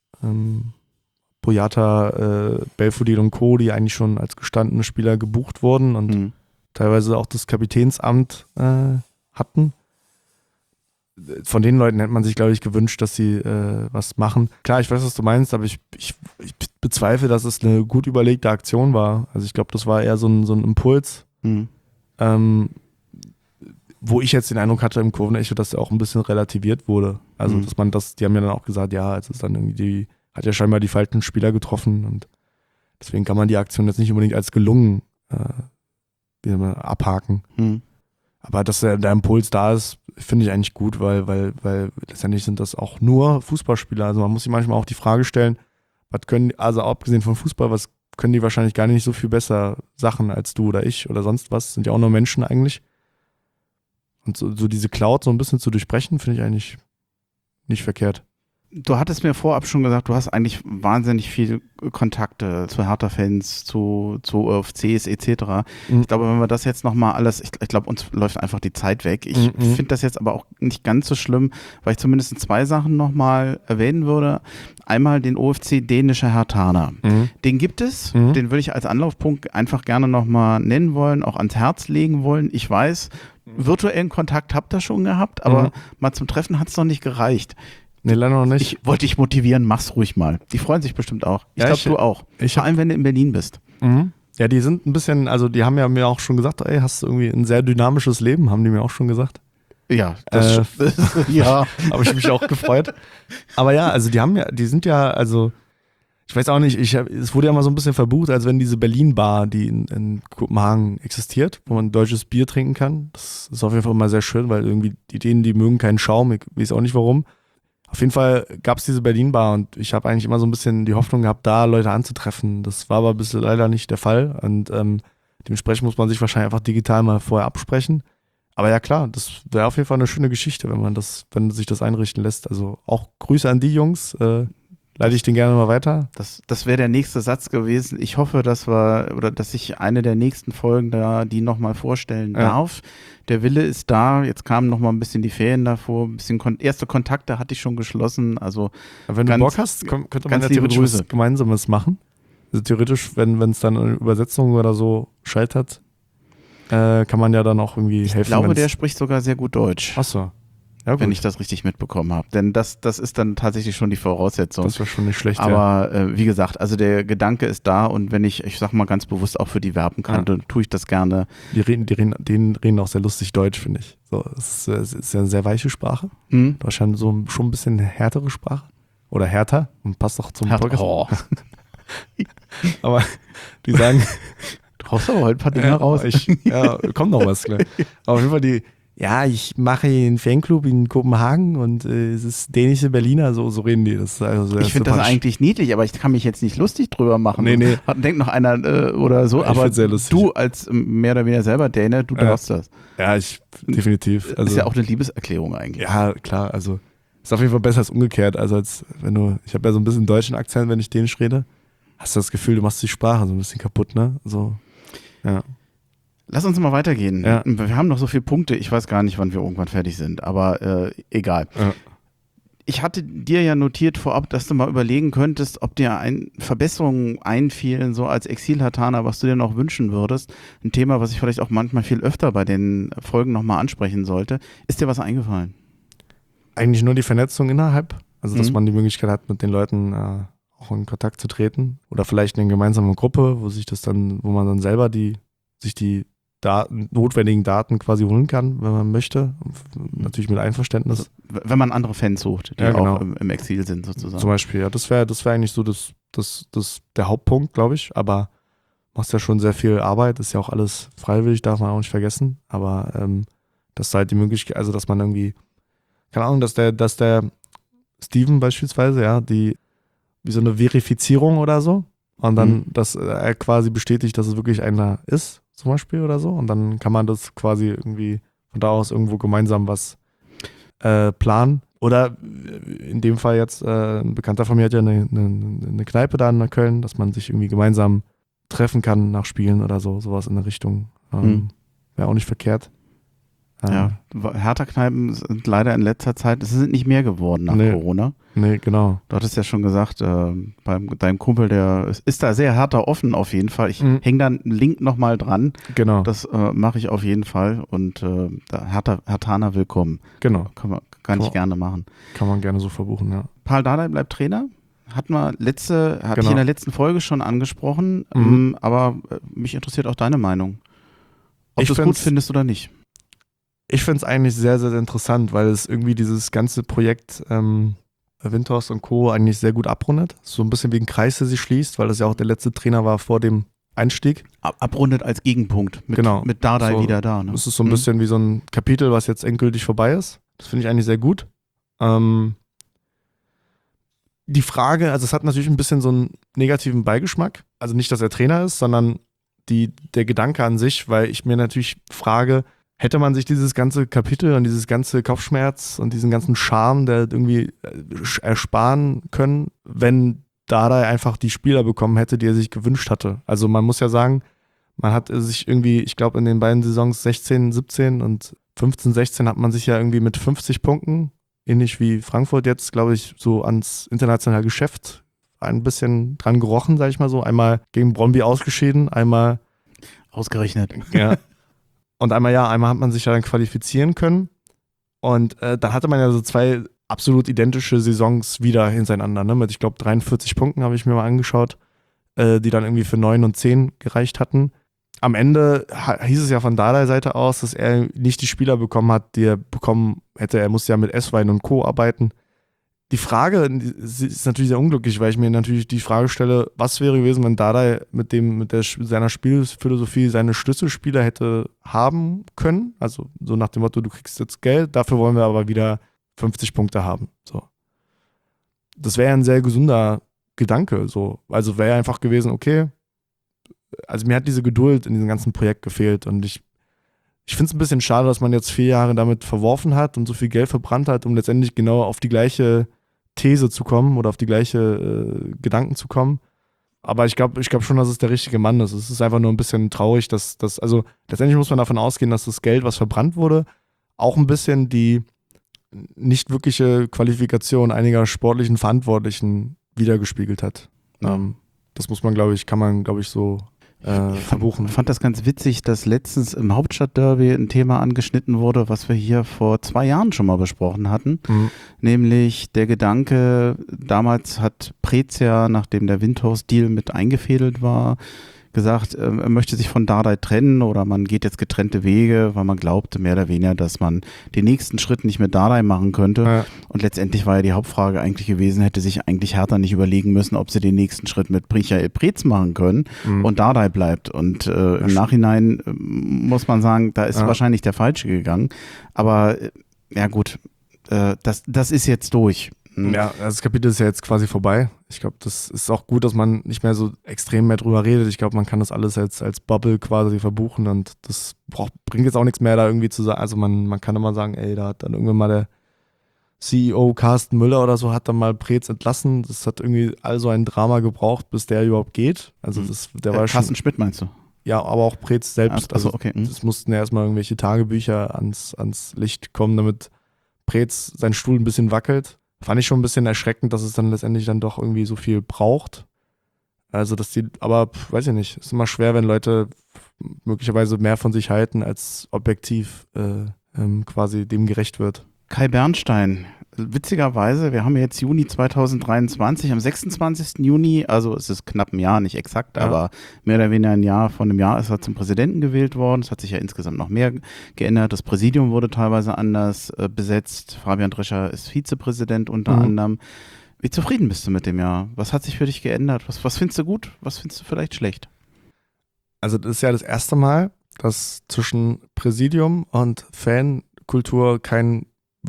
Boyata, Belfodil und Co., die eigentlich schon als gestandene Spieler gebucht wurden und teilweise auch das Kapitänsamt hatten. Von den Leuten hätte man sich, glaube ich, gewünscht, dass sie was machen. Klar, ich weiß, was du meinst, aber ich bezweifle, dass es eine gut überlegte Aktion war. Also ich glaube, das war eher so ein Impuls, wo ich jetzt den Eindruck hatte im Kurvenecho, dass er auch ein bisschen relativiert wurde. Also dass man die haben ja dann auch gesagt, ja, es ist dann irgendwie hat ja scheinbar die falschen Spieler getroffen und deswegen kann man die Aktion jetzt nicht unbedingt als gelungen abhaken. Aber dass der Impuls da ist, finde ich eigentlich gut, weil letztendlich sind das auch nur Fußballspieler. Also man muss sich manchmal auch die Frage stellen, was können, also abgesehen von Fußball, was können die wahrscheinlich gar nicht so viel besser Sachen als du oder ich oder sonst was, sind ja auch nur Menschen eigentlich. Und so diese Cloud so ein bisschen zu durchbrechen, finde ich eigentlich nicht verkehrt. Du hattest mir vorab schon gesagt, du hast eigentlich wahnsinnig viele Kontakte zu Hertha-Fans, zu OFCs etc. Ich glaube, wenn wir das jetzt nochmal alles, ich glaube, uns läuft einfach die Zeit weg. Ich finde das jetzt aber auch nicht ganz so schlimm, weil ich zumindest 2 Sachen nochmal erwähnen würde. Einmal den OFC Dänischer Herthaner. Den gibt es, den würde ich als Anlaufpunkt einfach gerne nochmal nennen wollen, auch ans Herz legen wollen. Ich weiß, virtuellen Kontakt habt ihr schon gehabt, aber mal zum Treffen hat es noch nicht gereicht. Nee, leider noch nicht. Ich wollte dich motivieren, mach's ruhig mal. Die freuen sich bestimmt auch. Ich glaube, du auch. Vor allem, wenn du in Berlin bist. Ja, die sind ein bisschen, also die haben ja mir auch schon gesagt, ey, hast du irgendwie ein sehr dynamisches Leben, haben die mir auch schon gesagt. Ja, ja, habe ich mich auch gefreut. Aber ja, also die sind ja, also ich weiß auch nicht, es wurde ja mal so ein bisschen verbucht, als wenn diese Berlin-Bar, die in Kopenhagen existiert, wo man deutsches Bier trinken kann. Das ist auf jeden Fall mal sehr schön, weil irgendwie die mögen keinen Schaum, ich weiß auch nicht warum. Auf jeden Fall gab es diese Berlin-Bar und ich habe eigentlich immer so ein bisschen die Hoffnung gehabt, da Leute anzutreffen. Das war aber bisher leider nicht der Fall und dementsprechend muss man sich wahrscheinlich einfach digital mal vorher absprechen. Aber ja klar, das wäre auf jeden Fall eine schöne Geschichte, wenn sich das einrichten lässt. Also auch Grüße an die Jungs, leite ich den gerne mal weiter. Das wäre der nächste Satz gewesen. Ich hoffe, dass ich eine der nächsten Folgen da die nochmal vorstellen darf. Der Wille ist da. Jetzt kamen nochmal ein bisschen die Ferien davor. Ein bisschen erste Kontakte hatte ich schon geschlossen. Also wenn du Bock hast, könnte man ja theoretisch was Gemeinsames machen. Also theoretisch, wenn es dann eine Übersetzung oder so scheitert, kann man ja dann auch irgendwie helfen. Ich glaube, der spricht sogar sehr gut Deutsch. Ach so. Ja, wenn ich das richtig mitbekommen habe. Denn das ist dann tatsächlich schon die Voraussetzung. Das war schon nicht schlecht, aber wie gesagt, also der Gedanke ist da und wenn ich sag mal ganz bewusst auch für die werben kann, dann tue ich das gerne. Die reden auch sehr lustig Deutsch, finde ich. So, es ist ja eine sehr weiche Sprache. Wahrscheinlich so schon ein bisschen härtere Sprache. Oder härter und passt auch zum Podcast. Oh. Aber die sagen... Du haust aber heute ein paar Dinge raus. Kommt noch was, klar. Aber auf jeden Fall ich mache einen Fanclub in Kopenhagen und es ist dänische Berliner, so reden die. Das ist also ich finde das eigentlich niedlich, aber ich kann mich jetzt nicht lustig drüber machen. Nee. Denkt noch einer oder so, aber du als mehr oder weniger selber Däne, du darfst das. Ja, definitiv. Also, ist ja auch eine Liebeserklärung eigentlich. Ja, klar, also ist auf jeden Fall besser als umgekehrt. Also ich habe ja so ein bisschen deutschen Akzent, wenn ich Dänisch rede. Hast du das Gefühl, du machst die Sprache so ein bisschen kaputt, ne? So, ja. Lass uns mal weitergehen. Ja. Wir haben noch so viele Punkte. Ich weiß gar nicht, wann wir irgendwann fertig sind, aber egal. Ja. Ich hatte dir ja notiert vorab, dass du mal überlegen könntest, ob dir Verbesserungen einfielen, so als Exil-Herthaner, was du dir noch wünschen würdest. Ein Thema, was ich vielleicht auch manchmal viel öfter bei den Folgen nochmal ansprechen sollte. Ist dir was eingefallen? Eigentlich nur die Vernetzung innerhalb. Also, dass man die Möglichkeit hat, mit den Leuten auch in Kontakt zu treten. Oder vielleicht in eine gemeinsame Gruppe, wo man dann selber sich die notwendigen Daten quasi holen kann, wenn man möchte. Natürlich mit Einverständnis. Also, wenn man andere Fans sucht, die auch im Exil sind sozusagen. Zum Beispiel, ja. Das wäre eigentlich so der Hauptpunkt, glaube ich. Aber machst ja schon sehr viel Arbeit, ist ja auch alles freiwillig, darf man auch nicht vergessen, aber dass halt die Möglichkeit, also dass man irgendwie, keine Ahnung, dass der Steven beispielsweise, ja, wie so eine Verifizierung oder so und dann, dass er quasi bestätigt, dass es wirklich einer ist, zum Beispiel oder so und dann kann man das quasi irgendwie von da aus irgendwo gemeinsam was planen. Oder in dem Fall jetzt, ein Bekannter von mir hat ja eine Kneipe da in Köln, dass man sich irgendwie gemeinsam treffen kann nach Spielen oder so, sowas in der Richtung. Wäre auch nicht verkehrt. Ja, Hertha-Kneipen sind leider in letzter Zeit, es sind nicht mehr geworden nach Corona. Nee, genau. Du hattest ja schon gesagt, bei deinem Kumpel, der ist da sehr Hertha offen auf jeden Fall. Ich hänge da einen Link nochmal dran. Genau. Das mache ich auf jeden Fall und Herthaner willkommen. Genau. Kann ich gerne machen. Kann man gerne so verbuchen, ja. Paul Dardai bleibt Trainer. Hatte ich in der letzten Folge schon angesprochen, aber mich interessiert auch deine Meinung. Ob du es gut findest oder nicht. Ich finde es eigentlich sehr, sehr interessant, weil es irgendwie dieses ganze Projekt Windhorst und Co. eigentlich sehr gut abrundet. So ein bisschen wie ein Kreis, der sich schließt, weil das ja auch der letzte Trainer war vor dem Einstieg. Abrundet als Gegenpunkt. Mit Dardai so, wieder da. Ne? Das ist so ein bisschen wie so ein Kapitel, was jetzt endgültig vorbei ist. Das finde ich eigentlich sehr gut. Die Frage, also es hat natürlich ein bisschen so einen negativen Beigeschmack. Also nicht, dass er Trainer ist, sondern der Gedanke an sich, weil ich mir natürlich frage, hätte man sich dieses ganze Kapitel und dieses ganze Kopfschmerz und diesen ganzen Charme, der irgendwie ersparen können, wenn Dardai einfach die Spieler bekommen hätte, die er sich gewünscht hatte. Also man muss ja sagen, man hat sich irgendwie, ich glaube in den beiden Saisons 16, 17 und 15, 16 hat man sich ja irgendwie mit 50 Punkten, ähnlich wie Frankfurt jetzt, glaube ich, so ans internationale Geschäft ein bisschen dran gerochen, sage ich mal so. Einmal gegen Brøndby ausgeschieden, einmal ausgerechnet. Ja. Und einmal hat man sich ja dann qualifizieren können. Und dann hatte man ja so 2 absolut identische Saisons wieder hintereinander. Ne? Mit, ich glaube, 43 Punkten habe ich mir mal angeschaut, die dann irgendwie für 9 und 10 gereicht hatten. Am Ende hieß es ja von Dardai Seite aus, dass er nicht die Spieler bekommen hat, die er bekommen hätte. Er musste ja mit Esswein und Co. arbeiten. Die Frage ist natürlich sehr unglücklich, weil ich mir natürlich die Frage stelle, was wäre gewesen, wenn Dardai seiner Spielphilosophie seine Schlüsselspieler hätte haben können? Also so nach dem Motto, du kriegst jetzt Geld, dafür wollen wir aber wieder 50 Punkte haben. So. Das wäre ein sehr gesunder Gedanke. So. Also wäre einfach gewesen, okay, also mir hat diese Geduld in diesem ganzen Projekt gefehlt und ich finde es ein bisschen schade, dass man jetzt 4 Jahre damit verworfen hat und so viel Geld verbrannt hat, um letztendlich genau auf die gleiche These zu kommen oder auf die gleiche Gedanken zu kommen. Aber ich glaube schon, dass es der richtige Mann ist. Es ist einfach nur ein bisschen traurig, dass also letztendlich muss man davon ausgehen, dass das Geld, was verbrannt wurde, auch ein bisschen die nicht wirkliche Qualifikation einiger sportlichen Verantwortlichen wiedergespiegelt hat. Das kann man, glaube ich, so verbuchen. Ich fand das ganz witzig, dass letztens im Hauptstadtderby ein Thema angeschnitten wurde, was wir hier vor 2 Jahren schon mal besprochen hatten, nämlich der Gedanke, damals hat Preetz ja, nachdem der Windhorst-Deal mit eingefädelt war, gesagt, er möchte sich von Dardai trennen oder man geht jetzt getrennte Wege, weil man glaubte mehr oder weniger, dass man den nächsten Schritt nicht mit Dardai machen könnte. Ja. Und letztendlich war ja die Hauptfrage eigentlich gewesen, hätte sich eigentlich Hertha nicht überlegen müssen, ob sie den nächsten Schritt mit Michael Preetz machen können und Dardai bleibt. Und im Nachhinein muss man sagen, da ist wahrscheinlich der Falsche gegangen. Aber ja gut, das ist jetzt durch. Ja, das Kapitel ist ja jetzt quasi vorbei. Ich glaube, das ist auch gut, dass man nicht mehr so extrem mehr drüber redet. Ich glaube, man kann das alles als Bubble quasi verbuchen und das bringt jetzt auch nichts mehr da irgendwie zu sagen. Also man kann immer sagen, ey, da hat dann irgendwann mal der CEO Carsten Müller oder so hat dann mal Preetz entlassen. Das hat irgendwie also ein Drama gebraucht, bis der überhaupt geht. Also der war Carsten Schmidt meinst du? Ja, aber auch Preetz selbst. Also okay. Das mussten ja erstmal irgendwelche Tagebücher ans Licht kommen, damit Preetz seinen Stuhl ein bisschen wackelt. Fand ich schon ein bisschen erschreckend, dass es dann letztendlich dann doch irgendwie so viel braucht. Also, aber weiß ich nicht, ist immer schwer, wenn Leute möglicherweise mehr von sich halten, als objektiv quasi dem gerecht wird. Kai Bernstein, witzigerweise, wir haben jetzt Juni 2023, am 26. Juni, also es ist knapp ein Jahr, nicht exakt, aber mehr oder weniger von einem Jahr ist er zum Präsidenten gewählt worden. Es hat sich ja insgesamt noch mehr geändert. Das Präsidium wurde teilweise anders besetzt. Fabian Drescher ist Vizepräsident unter anderem. Wie zufrieden bist du mit dem Jahr? Was hat sich für dich geändert? Was findest du gut? Was findest du vielleicht schlecht? Also das ist ja das erste Mal, dass zwischen Präsidium und Fankultur keine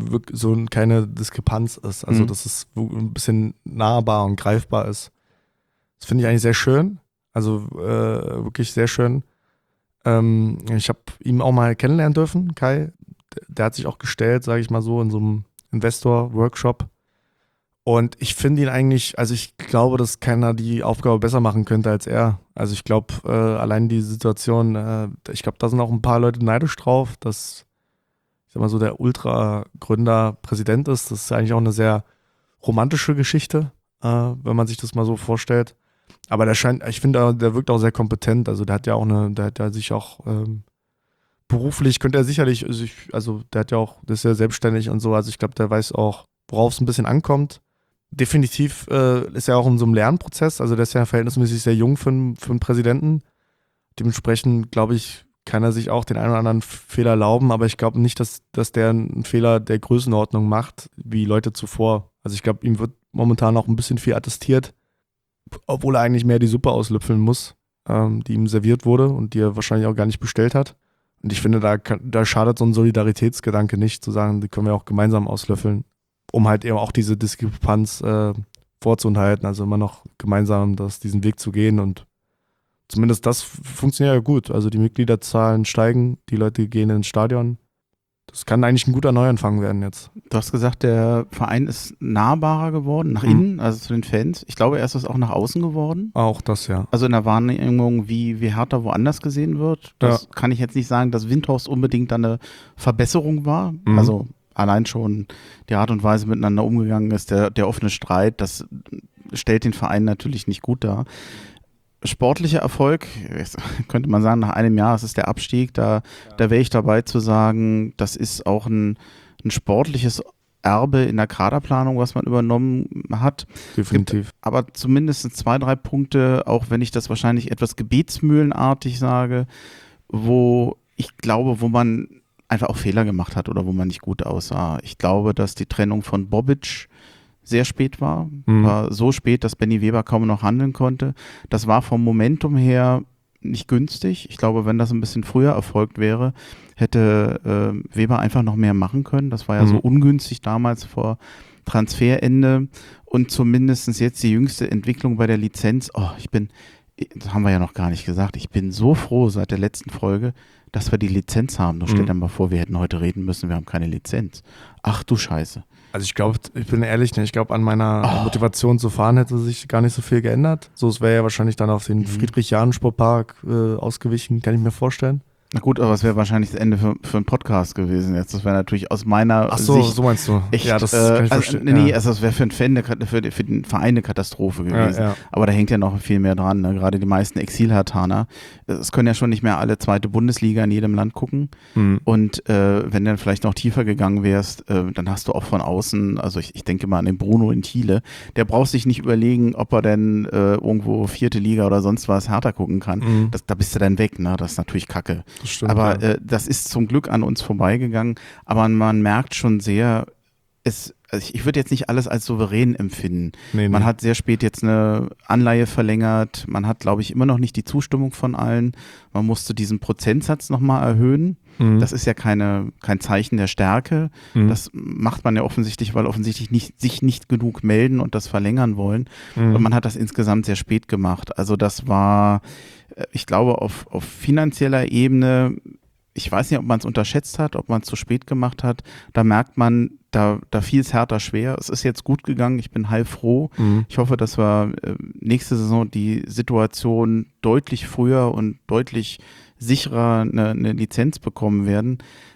Diskrepanz ist. Also dass es ein bisschen nahbar und greifbar ist. Das finde ich eigentlich sehr schön. Also wirklich sehr schön. Ich habe ihn auch mal kennenlernen dürfen, Kai. Der hat sich auch gestellt, sage ich mal so, in so einem Investor-Workshop. Und ich finde ihn eigentlich, also ich glaube, dass keiner die Aufgabe besser machen könnte als er. Also ich glaube, allein die Situation, ich glaube, da sind auch ein paar Leute neidisch drauf, dass, ich sag mal so, der Ultra-Gründer Präsident ist. Das ist eigentlich auch eine sehr romantische Geschichte, wenn man sich das mal so vorstellt. Aber ich finde, der wirkt auch sehr kompetent. Also der hat ja auch sich auch beruflich, könnte er sicherlich, der ist ja selbstständig und so. Also ich glaube, der weiß auch, worauf es ein bisschen ankommt. Definitiv ist er auch in so einem Lernprozess. Also der ist ja verhältnismäßig sehr jung für einen Präsidenten. Dementsprechend, glaube ich, kann er sich auch den einen oder anderen Fehler erlauben. Aber ich glaube nicht, dass der einen Fehler der Größenordnung macht, wie Leute zuvor. Also ich glaube, ihm wird momentan auch ein bisschen viel attestiert, obwohl er eigentlich mehr die Suppe auslöffeln muss, die ihm serviert wurde und die er wahrscheinlich auch gar nicht bestellt hat. Und ich finde, da schadet so ein Solidaritätsgedanke nicht, zu sagen, die können wir auch gemeinsam auslöffeln, um halt eben auch diese Diskrepanz vorzuhalten, also immer noch gemeinsam diesen Weg zu gehen. Und zumindest das funktioniert ja gut. Also die Mitgliederzahlen steigen, die Leute gehen ins Stadion. Das kann eigentlich ein guter Neuanfang werden jetzt. Du hast gesagt, der Verein ist nahbarer geworden, nach innen, also zu den Fans. Ich glaube, er ist es auch nach außen geworden. Auch das, ja. Also in der Wahrnehmung, wie Hertha woanders gesehen wird. Das kann ich jetzt nicht sagen, dass Windhorst unbedingt eine Verbesserung war. Also allein schon die Art und Weise miteinander umgegangen ist, der offene Streit, das stellt den Verein natürlich nicht gut dar. Sportlicher Erfolg, könnte man sagen, nach einem Jahr, das ist der Abstieg, da wäre ich dabei zu sagen, das ist auch ein sportliches Erbe in der Kaderplanung, was man übernommen hat. Definitiv. Aber zumindest 2, 3 Punkte, auch wenn ich das wahrscheinlich etwas gebetsmühlenartig sage, wo ich glaube, wo man einfach auch Fehler gemacht hat oder wo man nicht gut aussah. Ich glaube, dass die Trennung von Bobic sehr spät war so spät, dass Benny Weber kaum noch handeln konnte. Das war vom Momentum her nicht günstig. Ich glaube, wenn das ein bisschen früher erfolgt wäre, hätte Weber einfach noch mehr machen können. Das war ja so ungünstig damals vor Transferende und zumindest jetzt die jüngste Entwicklung bei der Lizenz. Das haben wir ja noch gar nicht gesagt, ich bin so froh seit der letzten Folge, dass wir die Lizenz haben. Nur stell dir mal vor, wir hätten heute reden müssen, wir haben keine Lizenz. Ach du Scheiße. Also ich glaube, ich bin ehrlich, ich glaube, an meiner Motivation zu fahren hätte sich gar nicht so viel geändert. So, es wäre ja wahrscheinlich dann auf den Friedrich-Jahn-Sportpark ausgewichen, kann ich mir vorstellen. Na gut, aber es wäre wahrscheinlich das Ende für einen Podcast gewesen jetzt. Das wäre natürlich aus meiner Sicht. So meinst du. Echt, ja, das kann ich verstehen. Das wäre für den Verein eine Katastrophe gewesen. Ja. Aber da hängt ja noch viel mehr dran. Ne? Gerade die meisten Exil-Herthaner. Es können ja schon nicht mehr alle zweite Bundesliga in jedem Land gucken. Und wenn du dann vielleicht noch tiefer gegangen wärst, dann hast du auch von außen, also ich denke mal an den Bruno in Thiele, der braucht sich nicht überlegen, ob er denn irgendwo 4. Liga oder sonst was Hertha gucken kann. Da bist du dann weg. Ne? Das ist natürlich Kacke. Das stimmt, aber das ist zum Glück an uns vorbeigegangen. Aber man merkt schon sehr, ich würde jetzt nicht alles als souverän empfinden. Nee. Man hat sehr spät jetzt eine Anleihe verlängert. Man hat, glaube ich, immer noch nicht die Zustimmung von allen. Man musste diesen Prozentsatz nochmal erhöhen. Das ist ja kein Zeichen der Stärke. Das macht man ja offensichtlich, weil offensichtlich sich nicht genug melden und das verlängern wollen. Und man hat das insgesamt sehr spät gemacht. Also das war, ich glaube, auf finanzieller Ebene, ich weiß nicht, ob man es unterschätzt hat, ob man es zu spät gemacht hat. Da merkt man, da fiel es Hertha schwer. Es ist jetzt gut gegangen. Ich bin heilfroh. Ich hoffe, dass wir nächste Saison die Situation deutlich früher und deutlich sicherer eine Lizenz bekommen werden.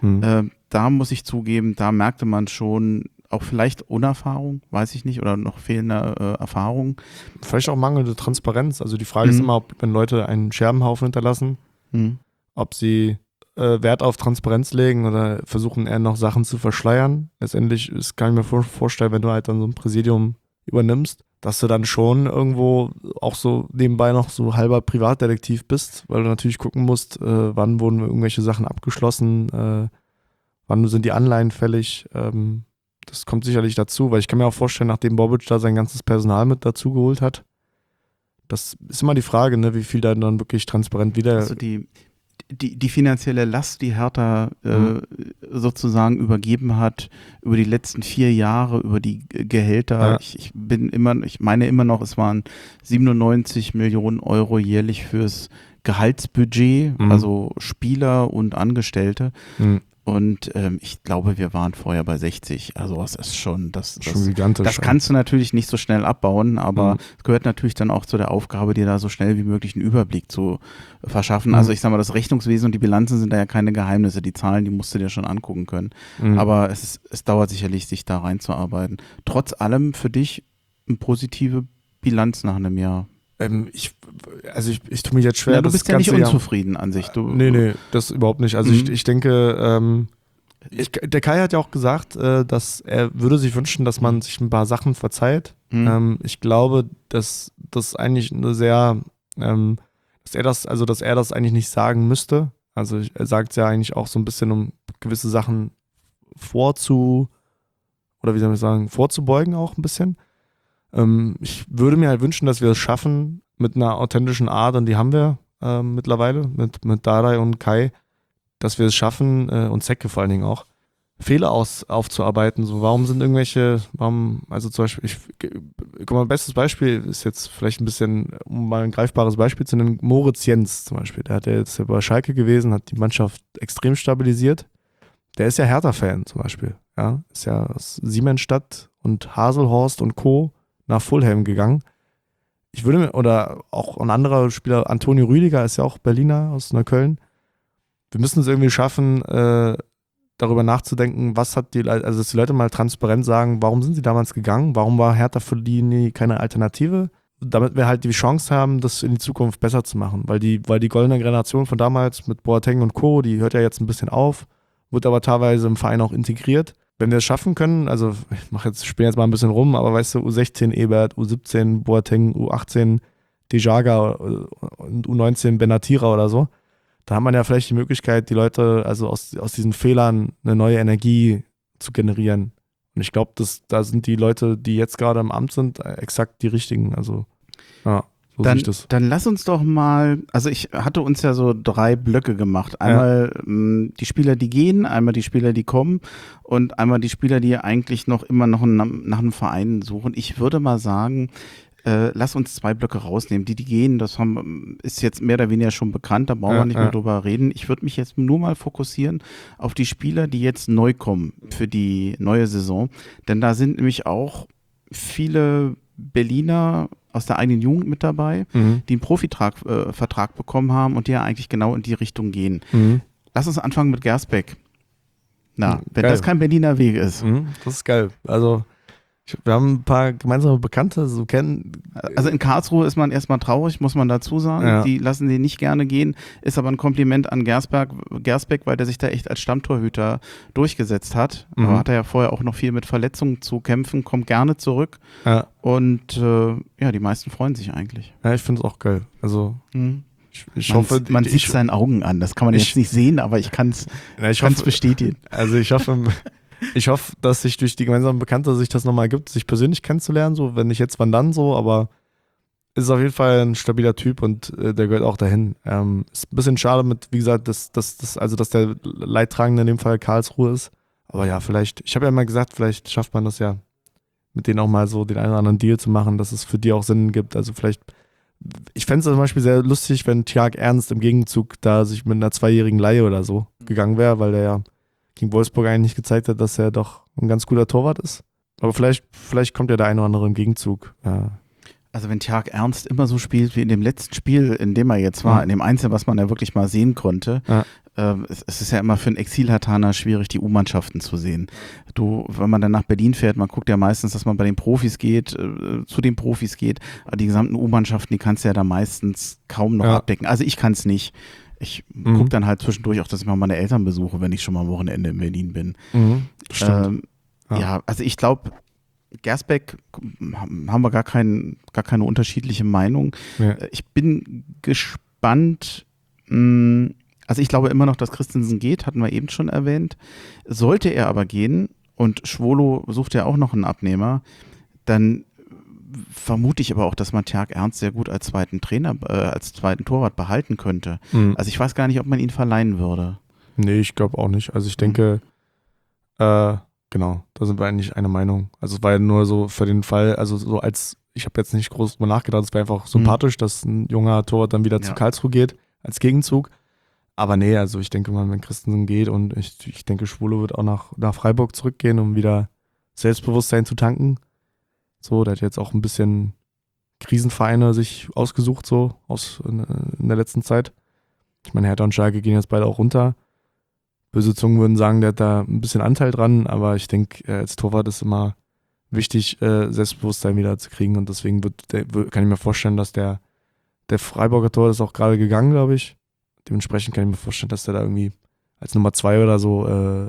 Da muss ich zugeben, da merkte man schon auch vielleicht Unerfahrung, weiß ich nicht, oder noch fehlende Erfahrung. Vielleicht auch mangelnde Transparenz. Also die Frage ist immer, wenn Leute einen Scherbenhaufen hinterlassen, ob sie Wert auf Transparenz legen oder versuchen eher noch Sachen zu verschleiern. Letztendlich kann ich mir vorstellen, wenn du halt dann so ein Präsidium übernimmst, dass du dann schon irgendwo auch so nebenbei noch so halber Privatdetektiv bist, weil du natürlich gucken musst, wann wurden irgendwelche Sachen abgeschlossen, wann sind die Anleihen fällig. Das kommt sicherlich dazu, weil ich kann mir auch vorstellen, nachdem Bobic da sein ganzes Personal mit dazu geholt hat, Das ist immer die Frage, ne, wie viel da dann wirklich transparent wieder... Also die finanzielle Last, die Hertha sozusagen übergeben hat über die letzten 4 Jahre, über die Gehälter. Ich meine immer noch, es waren 97 Millionen Euro jährlich fürs Gehaltsbudget, also Spieler und Angestellte. Und ich glaube, wir waren vorher bei 60. Also es ist schon gigantisch. Das kannst du natürlich nicht so schnell abbauen, aber es gehört natürlich dann auch zu der Aufgabe, dir da so schnell wie möglich einen Überblick zu verschaffen. Also ich sag mal, das Rechnungswesen und die Bilanzen sind da ja keine Geheimnisse. Die Zahlen, die musst du dir schon angucken können. Aber es dauert sicherlich, sich da reinzuarbeiten. Trotz allem für dich eine positive Bilanz nach einem Jahr. Ich tue mich jetzt schwer. Du bist ja nicht unzufrieden an sich. Nee, das überhaupt nicht. Also ich denke, der Kai hat ja auch gesagt, dass er würde sich wünschen, dass man sich ein paar Sachen verzeiht. Ich glaube, dass das eigentlich eine sehr, dass er das eigentlich nicht sagen müsste. Also er sagt es ja eigentlich auch so ein bisschen, um gewisse Sachen vorzubeugen auch ein bisschen. Ich würde mir halt wünschen, dass wir es schaffen, mit einer authentischen Art, und die haben wir mittlerweile, mit Dardai und Kai, dass wir es schaffen, und Zecke vor allen Dingen auch, Fehler aufzuarbeiten. So, also zum Beispiel, guck mal, bestes Beispiel ist jetzt vielleicht ein bisschen, um mal ein greifbares Beispiel zu nennen, Moritz Jens zum Beispiel. Der hat ja jetzt bei Schalke gewesen, hat die Mannschaft extrem stabilisiert. Der ist ja Hertha-Fan zum Beispiel. Ja, ist ja aus Siemensstadt und Haselhorst und Co. nach Fulham gegangen. Oder auch ein anderer Spieler, Antonio Rüdiger, ist ja auch Berliner aus Neukölln. Wir müssen es irgendwie schaffen, darüber nachzudenken, dass die Leute mal transparent sagen, warum sind sie damals gegangen, warum war Hertha für die keine Alternative, damit wir halt die Chance haben, das in die Zukunft besser zu machen, weil die goldene Generation von damals mit Boateng und Co., die hört ja jetzt ein bisschen auf, wird aber teilweise im Verein auch integriert. Wenn wir es schaffen können, also ich spiele jetzt mal ein bisschen rum, aber weißt du, U16 Ebert, U17 Boateng, U18 Dejaga und U19 Benatira oder so, da hat man ja vielleicht die Möglichkeit, die Leute also aus diesen Fehlern eine neue Energie zu generieren. Und ich glaube, da sind die Leute, die jetzt gerade im Amt sind, exakt die richtigen. Also ja. So dann lass uns doch mal, also ich hatte uns ja so 3 Blöcke gemacht. Einmal die Spieler, die gehen, einmal die Spieler, die kommen und einmal die Spieler, die eigentlich noch nach einem Verein suchen. Ich würde mal sagen, lass uns 2 Blöcke rausnehmen. Die gehen, ist jetzt mehr oder weniger schon bekannt, da brauchen wir nicht mehr drüber reden. Ich würde mich jetzt nur mal fokussieren auf die Spieler, die jetzt neu kommen für die neue Saison. Denn da sind nämlich auch viele Berliner aus der eigenen Jugend mit dabei, die einen Profivertrag bekommen haben und die ja eigentlich genau in die Richtung gehen. Lass uns anfangen mit Gersbeck. Wenn das kein Berliner Weg ist. Das ist geil. Also wir haben ein paar gemeinsame Bekannte, so kennen. Also in Karlsruhe ist man erstmal traurig, muss man dazu sagen. Ja. Die lassen den nicht gerne gehen. Ist aber ein Kompliment an Gersbeck, weil der sich da echt als Stammtorhüter durchgesetzt hat. Aber hat er ja vorher auch noch viel mit Verletzungen zu kämpfen, kommt gerne zurück. Ja. Und die meisten freuen sich eigentlich. Ja, ich finde es auch geil. Also ich hoffe, man sieht seinen Augen an. Das kann man jetzt nicht sehen, aber ich kann es bestätigen. Also ich hoffe, dass sich durch die gemeinsamen Bekannte sich das nochmal gibt, sich persönlich kennenzulernen, so, wenn nicht jetzt, wann dann so, aber ist auf jeden Fall ein stabiler Typ und der gehört auch dahin. Ist ein bisschen schade wie gesagt, dass der Leidtragende in dem Fall Karlsruhe ist, aber ja, ich habe ja immer gesagt, vielleicht schafft man das ja, mit denen auch mal so den einen oder anderen Deal zu machen, dass es für die auch Sinn gibt, also vielleicht, ich fände es zum Beispiel sehr lustig, wenn Tjark Ernst im Gegenzug da sich mit einer 2-jährigen Leihe oder so gegangen wäre, weil der ja gegen Wolfsburg eigentlich nicht gezeigt hat, dass er doch ein ganz guter Torwart ist. Aber vielleicht kommt ja der eine oder andere im Gegenzug. Ja. Also wenn Tjark Ernst immer so spielt wie in dem letzten Spiel, in dem er jetzt war, in dem Einzel, was man ja wirklich mal sehen konnte, es ist ja immer für einen Exil-Hartaner schwierig, die U-Mannschaften zu sehen. Wenn man dann nach Berlin fährt, man guckt ja meistens, dass man bei den Profis geht, zu den Profis geht, aber die gesamten U-Mannschaften, die kannst du ja da meistens kaum noch abdecken. Also ich kann es nicht. Ich gucke dann halt zwischendurch auch, dass ich mal meine Eltern besuche, wenn ich schon mal am Wochenende in Berlin bin. Stimmt. Also ich glaube, Gersbeck haben wir gar keine unterschiedliche Meinung. Ja. Ich bin gespannt. Also ich glaube immer noch, dass Christensen geht, hatten wir eben schon erwähnt. Sollte er aber gehen und Schwolo sucht ja auch noch einen Abnehmer, dann vermute ich aber auch, dass man Tjark Ernst sehr gut als zweiten Torwart behalten könnte. Also ich weiß gar nicht, ob man ihn verleihen würde. Nee, ich glaube auch nicht. Also ich denke, genau, da sind wir eigentlich einer Meinung. Also es war ja nur so für den Fall, also so als, ich habe jetzt nicht groß drüber nachgedacht, es war einfach sympathisch, dass ein junger Torwart dann wieder zu Karlsruhe geht, als Gegenzug. Aber nee, also ich denke mal, wenn Christensen geht und ich denke, Schwolo wird auch nach Freiburg zurückgehen, um wieder Selbstbewusstsein zu tanken. So, der hat jetzt auch ein bisschen Krisenvereine sich ausgesucht, so in der letzten Zeit. Ich meine, Hertha und Schalke gehen jetzt beide auch runter. Böse Zungen würden sagen, der hat da ein bisschen Anteil dran, aber ich denke, als Torwart ist immer wichtig, Selbstbewusstsein wieder zu kriegen und deswegen kann ich mir vorstellen, dass der Freiburger Tor ist auch gerade gegangen, glaube ich. Dementsprechend kann ich mir vorstellen, dass der da irgendwie als Nummer 2 oder so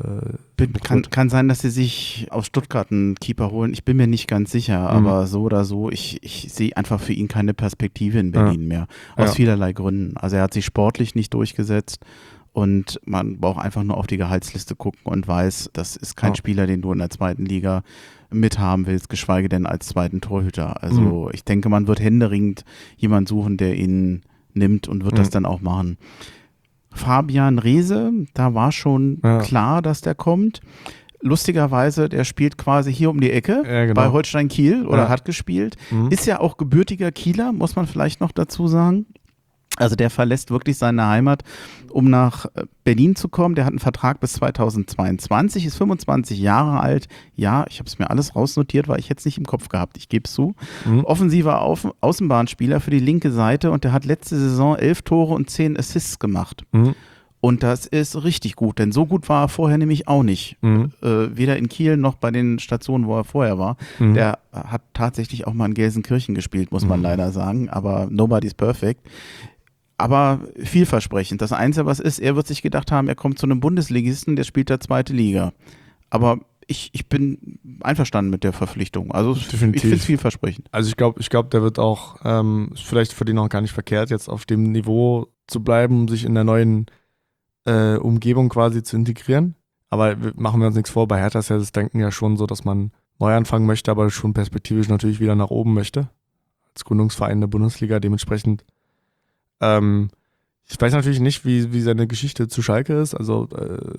kann sein, dass sie sich aus Stuttgart einen Keeper holen. Ich bin mir nicht ganz sicher, aber so oder so, ich sehe einfach für ihn keine Perspektive in Berlin mehr. Aus vielerlei Gründen. Also er hat sich sportlich nicht durchgesetzt und man braucht einfach nur auf die Gehaltsliste gucken und weiß, das ist kein Spieler, den du in der zweiten Liga mithaben willst, geschweige denn als zweiten Torhüter. Also ich denke, man wird händeringend jemanden suchen, der ihn nimmt und wird das dann auch machen. Fabian Reese, da war schon klar, dass der kommt. Lustigerweise, der spielt quasi hier um die Ecke bei Holstein Kiel oder hat gespielt. Ist ja auch gebürtiger Kieler, muss man vielleicht noch dazu sagen. Also der verlässt wirklich seine Heimat, um nach Berlin zu kommen. Der hat einen Vertrag bis 2022, ist 25 Jahre alt. Ja, ich habe es mir alles rausnotiert, weil ich jetzt nicht im Kopf gehabt. Ich gebe es zu. Offensiver Außenbahnspieler für die linke Seite und der hat letzte Saison 11 Tore und 10 Assists gemacht. Und das ist richtig gut, denn so gut war er vorher nämlich auch nicht. Weder in Kiel noch bei den Stationen, wo er vorher war. Der hat tatsächlich auch mal in Gelsenkirchen gespielt, muss man leider sagen. Aber nobody's perfect. Aber vielversprechend. Das Einzige, was ist, er wird sich gedacht haben, er kommt zu einem Bundesligisten, der spielt da zweite Liga. Aber ich bin einverstanden mit der Verpflichtung. Also definitiv. Ich finde es vielversprechend. Also ich glaube, der wird auch, vielleicht für den auch gar nicht verkehrt, jetzt auf dem Niveau zu bleiben, sich in der neuen Umgebung quasi zu integrieren. Aber machen wir uns nichts vor, bei Hertha ist ja das Denken ja schon so, dass man neu anfangen möchte, aber schon perspektivisch natürlich wieder nach oben möchte. Als Gründungsverein der Bundesliga dementsprechend. Ich weiß natürlich nicht, wie seine Geschichte zu Schalke ist, also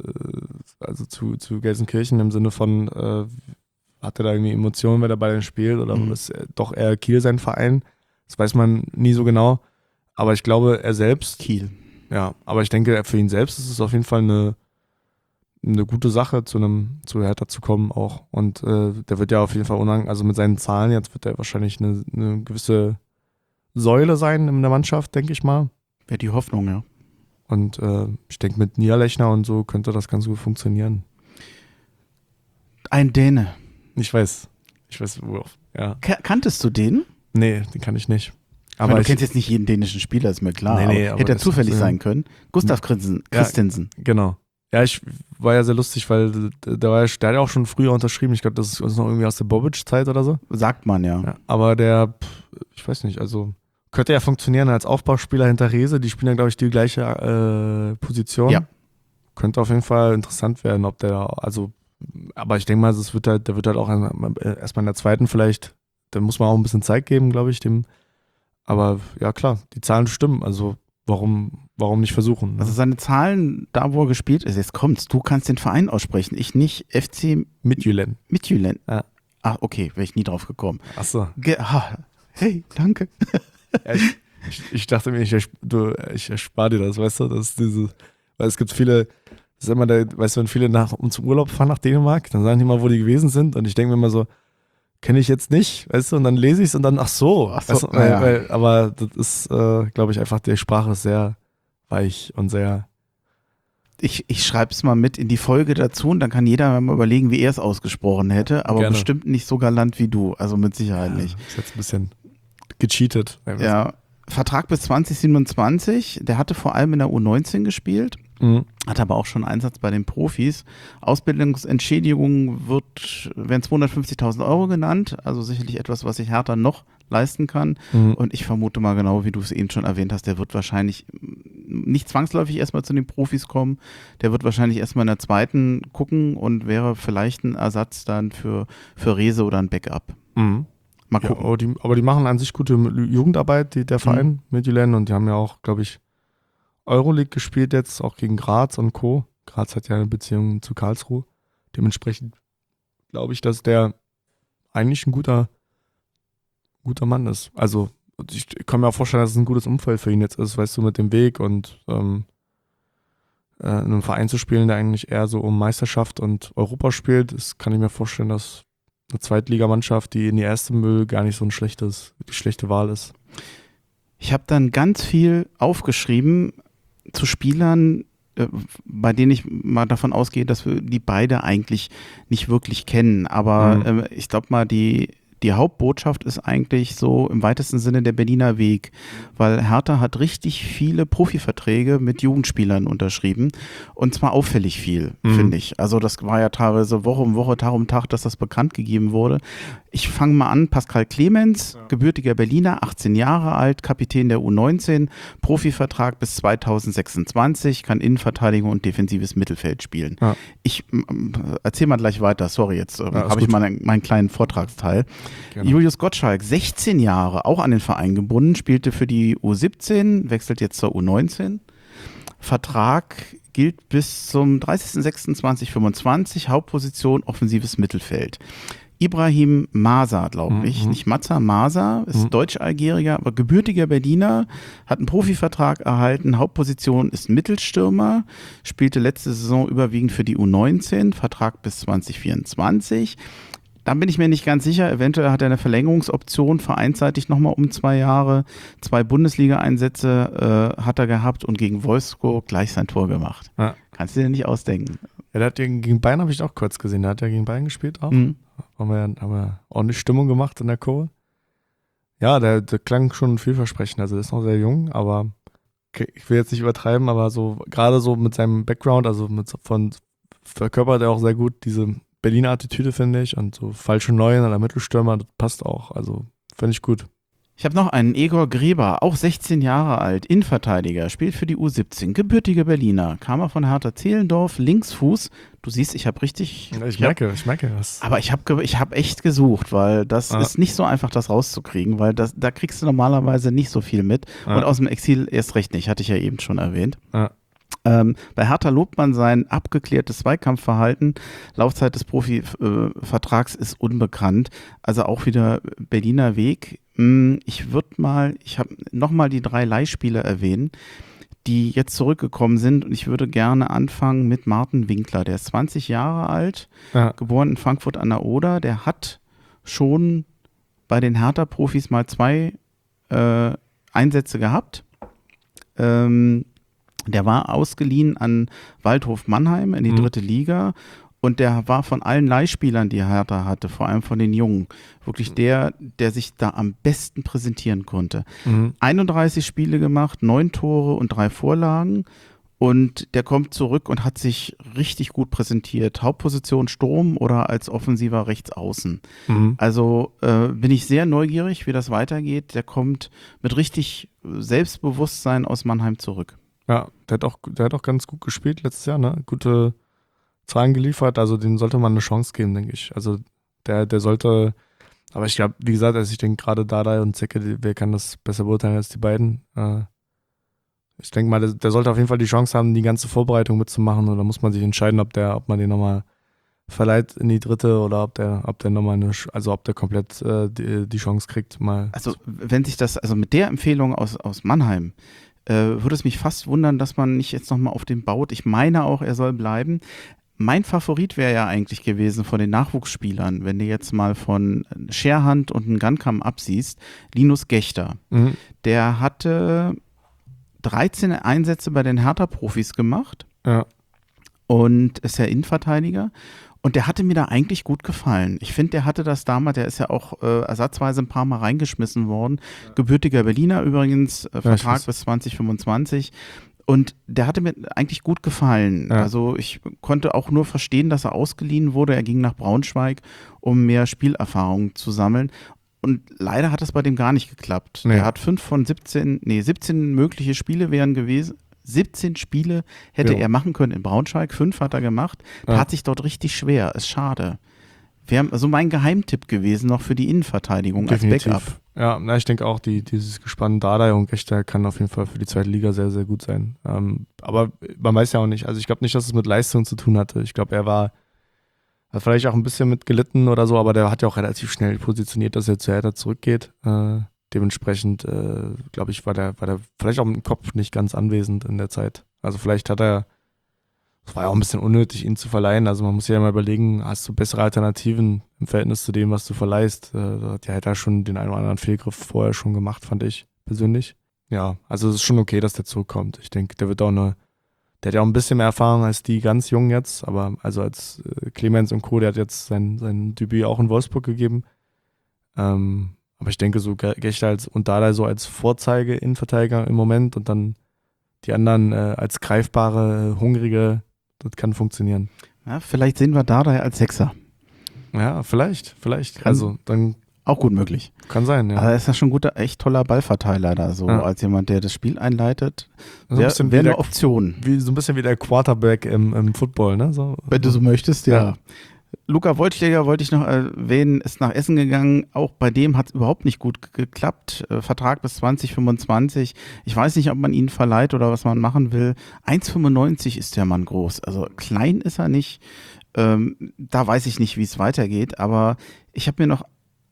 zu Gelsenkirchen im Sinne von, hat er da irgendwie Emotionen, wenn er bei denen spielt oder ist doch eher Kiel sein Verein? Das weiß man nie so genau, aber ich glaube, er selbst... Kiel. Ja, aber ich denke, für ihn selbst ist es auf jeden Fall eine gute Sache, zu Hertha zu kommen auch und der wird ja auf jeden Fall also mit seinen Zahlen jetzt wird er wahrscheinlich eine gewisse Säule sein in der Mannschaft, denke ich mal. Wäre die Hoffnung, ja. Und ich denke, mit Niederlechner und so könnte das ganz gut funktionieren. Ein Däne. Ich weiß worauf. Ja. Kanntest du den? Nee, den kann ich nicht. Aber du kennst jetzt nicht jeden dänischen Spieler, ist mir klar. Nee, aber hätte er zufällig sein können. Gustav Christensen. Ja, genau. Ja, ich war ja sehr lustig, weil der hat ja auch schon früher unterschrieben. Ich glaube, das ist noch irgendwie aus der Bobic-Zeit oder so. Sagt man, ja. Aber ich weiß nicht, also könnte ja funktionieren als Aufbauspieler hinter Rese. Die spielen ja, glaube ich, die gleiche Position. Ja. Könnte auf jeden Fall interessant werden, ob aber ich denke mal, der wird halt auch erstmal in der zweiten vielleicht, da muss man auch ein bisschen Zeit geben, glaube ich, dem. Aber ja, klar, die Zahlen stimmen, also warum nicht versuchen? Ne? Also seine Zahlen, da wo er gespielt ist, jetzt kommt's, du kannst den Verein aussprechen, ich nicht, FC Midtjylland. Midtjylland. Ja. Ach, okay, wäre ich nie drauf gekommen. Ach so. Hey, danke. Ja, ich dachte mir, ich erspare dir das, weißt du, weil es gibt viele, das ist immer weißt du, wenn viele zum Urlaub fahren nach Dänemark, dann sagen die mal, wo die gewesen sind und ich denke mir immer so, kenne ich jetzt nicht, weißt du, und dann lese ich es und dann, ach so. Weißt du, aber das ist, glaube ich, einfach, die Sprache ist sehr weich und sehr... Ich schreibe es mal mit in die Folge dazu und dann kann jeder mal überlegen, wie er es ausgesprochen hätte, aber gerne. Bestimmt nicht so galant wie du, also mit Sicherheit nicht. Das ist jetzt ein bisschen gecheatet. Ja, Vertrag bis 2027, der hatte vor allem in der U19 gespielt, hat aber auch schon Einsatz bei den Profis. Ausbildungsentschädigung werden 250.000 € genannt, also sicherlich etwas, was sich Hertha noch leisten kann. Und ich vermute mal genau, wie du es eben schon erwähnt hast, der wird wahrscheinlich nicht zwangsläufig erstmal zu den Profis kommen, der wird wahrscheinlich erstmal in der zweiten gucken und wäre vielleicht ein Ersatz dann für Rese oder ein Backup. Mal gucken. Ja, aber die machen an sich gute Jugendarbeit, der Verein Midtjylland, und die haben ja auch, glaube ich, Euroleague gespielt jetzt, auch gegen Graz und Co. Graz hat ja eine Beziehung zu Karlsruhe. Dementsprechend glaube ich, dass der eigentlich ein guter Mann ist. Also ich kann mir auch vorstellen, dass es ein gutes Umfeld für ihn jetzt ist, weißt du, mit dem Weg und in einem Verein zu spielen, der eigentlich eher so um Meisterschaft und Europa spielt. Das kann ich mir vorstellen, dass eine Zweitligamannschaft, die in die erste will, gar nicht so die schlechte Wahl ist. Ich habe dann ganz viel aufgeschrieben zu Spielern, bei denen ich mal davon ausgehe, dass wir die beide eigentlich nicht wirklich kennen. Aber ich glaube mal, die Hauptbotschaft ist eigentlich so im weitesten Sinne der Berliner Weg, weil Hertha hat richtig viele Profiverträge mit Jugendspielern unterschrieben und zwar auffällig viel, finde ich. Also das war ja teilweise Woche um Woche, Tag um Tag, dass das bekannt gegeben wurde. Ich fange mal an, Pascal Clemens, gebürtiger Berliner, 18 Jahre alt, Kapitän der U19, Profivertrag bis 2026, kann Innenverteidigung und defensives Mittelfeld spielen. Ja. Ich erzähle mal gleich weiter, sorry, jetzt habe ich mal meinen kleinen Vortragsteil. Genau. Julius Gottschalk, 16 Jahre, auch an den Verein gebunden, spielte für die U17, wechselt jetzt zur U19. Vertrag gilt bis zum 30.06.2025, Hauptposition offensives Mittelfeld. Ibrahim Masa, glaube ich, nicht Matza, Masa, ist Deutsch-Algerier, aber gebürtiger Berliner, hat einen Profivertrag erhalten, Hauptposition ist Mittelstürmer, spielte letzte Saison überwiegend für die U19, Vertrag bis 2024. Da bin ich mir nicht ganz sicher, eventuell hat er eine Verlängerungsoption, vereinsseitig nochmal um 2 Jahre, 2 Bundesliga-Einsätze hat er gehabt und gegen Wolfsburg gleich sein Tor gemacht. Ja. Kannst du dir nicht ausdenken. Ja, der hat gegen Bayern, habe ich auch kurz gesehen, der hat ja gegen Bayern gespielt auch. Haben wir ordentlich Stimmung gemacht in der Kurve. Ja, der klang schon vielversprechend, also der ist noch sehr jung, aber ich will jetzt nicht übertreiben, aber so gerade so mit seinem Background, also verkörpert er auch sehr gut diese Berliner Attitüde, finde ich, und so falsche Neuen an der Mittelstürmer, das passt auch, also finde ich gut. Ich habe noch einen Egor Gräber, auch 16 Jahre alt, Innenverteidiger, spielt für die U17, gebürtiger Berliner, kam er von Hertha Zehlendorf, Linksfuß. Du siehst, ich habe richtig... Ich merke das. Aber ich hab echt gesucht, weil das ist nicht so einfach, das rauszukriegen, weil da kriegst du normalerweise nicht so viel mit. Und aus dem Exil erst recht nicht, hatte ich ja eben schon erwähnt. Bei Hertha lobt man sein abgeklärtes Zweikampfverhalten. Laufzeit des Profivertrags ist unbekannt. Also auch wieder Berliner Weg. Ich habe nochmal die 3 Leihspieler erwähnen, die jetzt zurückgekommen sind. Und ich würde gerne anfangen mit Martin Winkler. Der ist 20 Jahre alt, geboren in Frankfurt an der Oder. Der hat schon bei den Hertha-Profis mal 2 Einsätze gehabt. Der war ausgeliehen an Waldhof Mannheim in die 3. Liga und der war von allen Leihspielern, die Hertha hatte, vor allem von den Jungen, wirklich der sich da am besten präsentieren konnte. 31 Spiele gemacht, 9 Tore und 3 Vorlagen und der kommt zurück und hat sich richtig gut präsentiert. Hauptposition Sturm oder als offensiver Rechtsaußen. Also bin ich sehr neugierig, wie das weitergeht. Der kommt mit richtig Selbstbewusstsein aus Mannheim zurück. Ja, der hat auch ganz gut gespielt letztes Jahr, ne? Gute Zahlen geliefert, also dem sollte man eine Chance geben, denke ich. Also der sollte, aber ich glaube, wie gesagt, also ich denke gerade Dardai und Zecke, wer kann das besser beurteilen als die beiden? Ich denke mal, der sollte auf jeden Fall die Chance haben, die ganze Vorbereitung mitzumachen, und da muss man sich entscheiden, ob man den nochmal verleiht in die 3. oder ob der nochmal ob der komplett die Chance kriegt, mal. Also wenn sich das, also mit der Empfehlung aus Mannheim, würde es mich fast wundern, dass man nicht jetzt nochmal auf den baut. Ich meine auch, er soll bleiben. Mein Favorit wäre ja eigentlich gewesen von den Nachwuchsspielern, wenn du jetzt mal von Scherhand und Ngannkam absiehst, Linus Gächter. Der hatte 13 Einsätze bei den Hertha-Profis gemacht und ist ja Innenverteidiger. Und der hatte mir da eigentlich gut gefallen. Ich finde, der hatte das damals, der ist ja auch ersatzweise ein paar Mal reingeschmissen worden. Gebürtiger Berliner übrigens, Vertrag bis 2025. Und der hatte mir eigentlich gut gefallen. Ja. Also ich konnte auch nur verstehen, dass er ausgeliehen wurde. Er ging nach Braunschweig, um mehr Spielerfahrung zu sammeln. Und leider hat es bei dem gar nicht geklappt. Nee. Er hat 17 mögliche Spiele wären gewesen. 17 Spiele hätte er machen können in Braunschweig, 5 hat er gemacht. Tat sich dort richtig schwer, ist schade. wäre so mein Geheimtipp gewesen noch für die Innenverteidigung Definitiv. als Backup. Ja, ich denke auch, dieses Gespann Dardai und Gechter kann auf jeden Fall für die zweite Liga sehr, sehr gut sein. Aber man weiß ja auch nicht, also ich glaube nicht, dass es mit Leistung zu tun hatte. Ich glaube, hat vielleicht auch ein bisschen mit gelitten oder so, aber der hat ja auch relativ schnell positioniert, dass er zu Hertha zurückgeht. Dementsprechend, glaube ich, war der vielleicht auch mit dem Kopf nicht ganz anwesend in der Zeit. Also vielleicht es war ja auch ein bisschen unnötig, ihn zu verleihen. Also man muss ja mal überlegen, hast du bessere Alternativen im Verhältnis zu dem, was du verleihst? Da hat ja Hertha schon den einen oder anderen Fehlgriff vorher schon gemacht, fand ich persönlich. Ja, also es ist schon okay, dass der zurückkommt. Ich denke, der hat ja auch ein bisschen mehr Erfahrung als die ganz Jungen jetzt, aber also als Clemens und Co., der hat jetzt sein Debüt auch in Wolfsburg gegeben. Aber ich denke, so Gechter und Dardai so als Vorzeige-Innenverteidiger im Moment und dann die anderen als greifbare, hungrige, das kann funktionieren. Ja, vielleicht sehen wir Dardai als Sechser. Ja, vielleicht. Also dann auch gut möglich. Kann sein, ja. Aber er ist ja schon ein echt toller Ballverteiler da, so als jemand, der das Spiel einleitet. Wäre eine Option. So ein bisschen wie der Quarterback im Football, ne? So. Wenn du so möchtest, ja. Luca Wollschläger wollte ich noch erwähnen, ist nach Essen gegangen. Auch bei dem hat es überhaupt nicht gut geklappt. Vertrag bis 2025. Ich weiß nicht, ob man ihn verleiht oder was man machen will. 1,95 ist der Mann groß. Also klein ist er nicht. Da weiß ich nicht, wie es weitergeht. Aber ich habe mir noch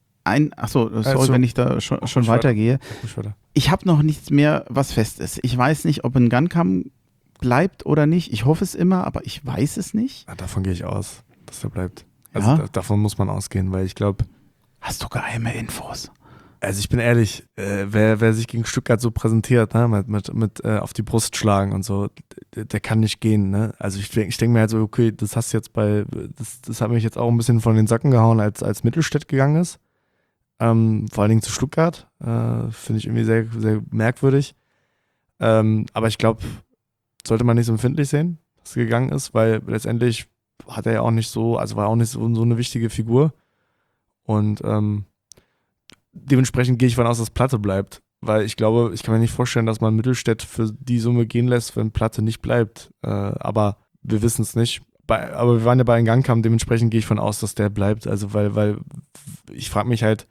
wenn ich da schon weitergehe. Ich habe noch nichts mehr, was fest ist. Ich weiß nicht, ob ein Gunkam bleibt oder nicht. Ich hoffe es immer, aber ich weiß es nicht. Ja, davon gehe ich aus, dass er bleibt. Also davon muss man ausgehen, weil ich glaube... Hast du geheime Infos? Also ich bin ehrlich, wer sich gegen Stuttgart so präsentiert, ne, mit auf die Brust schlagen und so, der kann nicht gehen. Ne? Also ich denke mir halt so, okay, das hast du jetzt das hat mich jetzt auch ein bisschen von den Socken gehauen, als Mittelstädt gegangen ist. Vor allen Dingen zu Stuttgart. Finde ich irgendwie sehr, sehr merkwürdig. Aber ich glaube, sollte man nicht so empfindlich sehen, dass er gegangen ist, weil letztendlich hat er ja auch nicht so, also war auch nicht so eine wichtige Figur. Und dementsprechend gehe ich davon aus, dass Platte bleibt. Weil ich glaube, ich kann mir nicht vorstellen, dass man Mittelstädt für die Summe gehen lässt, wenn Platte nicht bleibt. Aber wir wissen es nicht. Aber wir waren ja bei einem Gunkam, dementsprechend gehe ich davon aus, dass der bleibt. Also weil ich frage mich halt,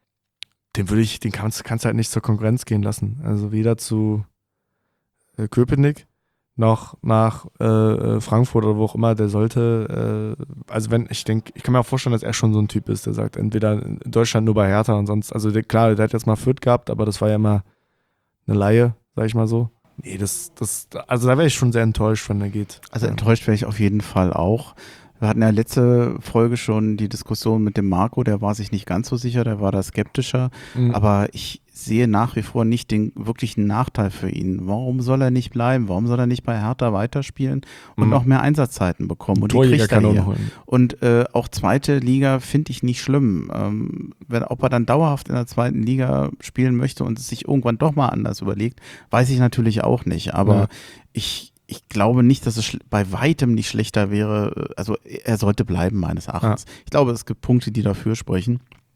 den kannst du halt nicht zur Konkurrenz gehen lassen. Also weder zu Köpenick noch nach Frankfurt oder wo auch immer, der sollte, ich kann mir auch vorstellen, dass er schon so ein Typ ist, der sagt, entweder in Deutschland nur bei Hertha und sonst, also der hat jetzt mal Fürth gehabt, aber das war ja immer eine Laie, sag ich mal so. Nee, also da wäre ich schon sehr enttäuscht, wenn er geht. Also enttäuscht wäre ich auf jeden Fall auch. Wir hatten ja letzte Folge schon die Diskussion mit dem Marco, der war sich nicht ganz so sicher, der war da skeptischer, aber ich sehe nach wie vor nicht den wirklichen Nachteil für ihn. Warum soll er nicht bleiben? Warum soll er nicht bei Hertha weiterspielen und noch mehr Einsatzzeiten bekommen? Und die kriegt er hier. Und auch zweite Liga finde ich nicht schlimm. Ob er dann dauerhaft in der zweiten Liga spielen möchte und es sich irgendwann doch mal anders überlegt, weiß ich natürlich auch nicht. Aber ich glaube nicht, dass es bei weitem nicht schlechter wäre. Also er sollte bleiben, meines Erachtens. Ja. Ich glaube, es gibt Punkte, die dafür sprechen.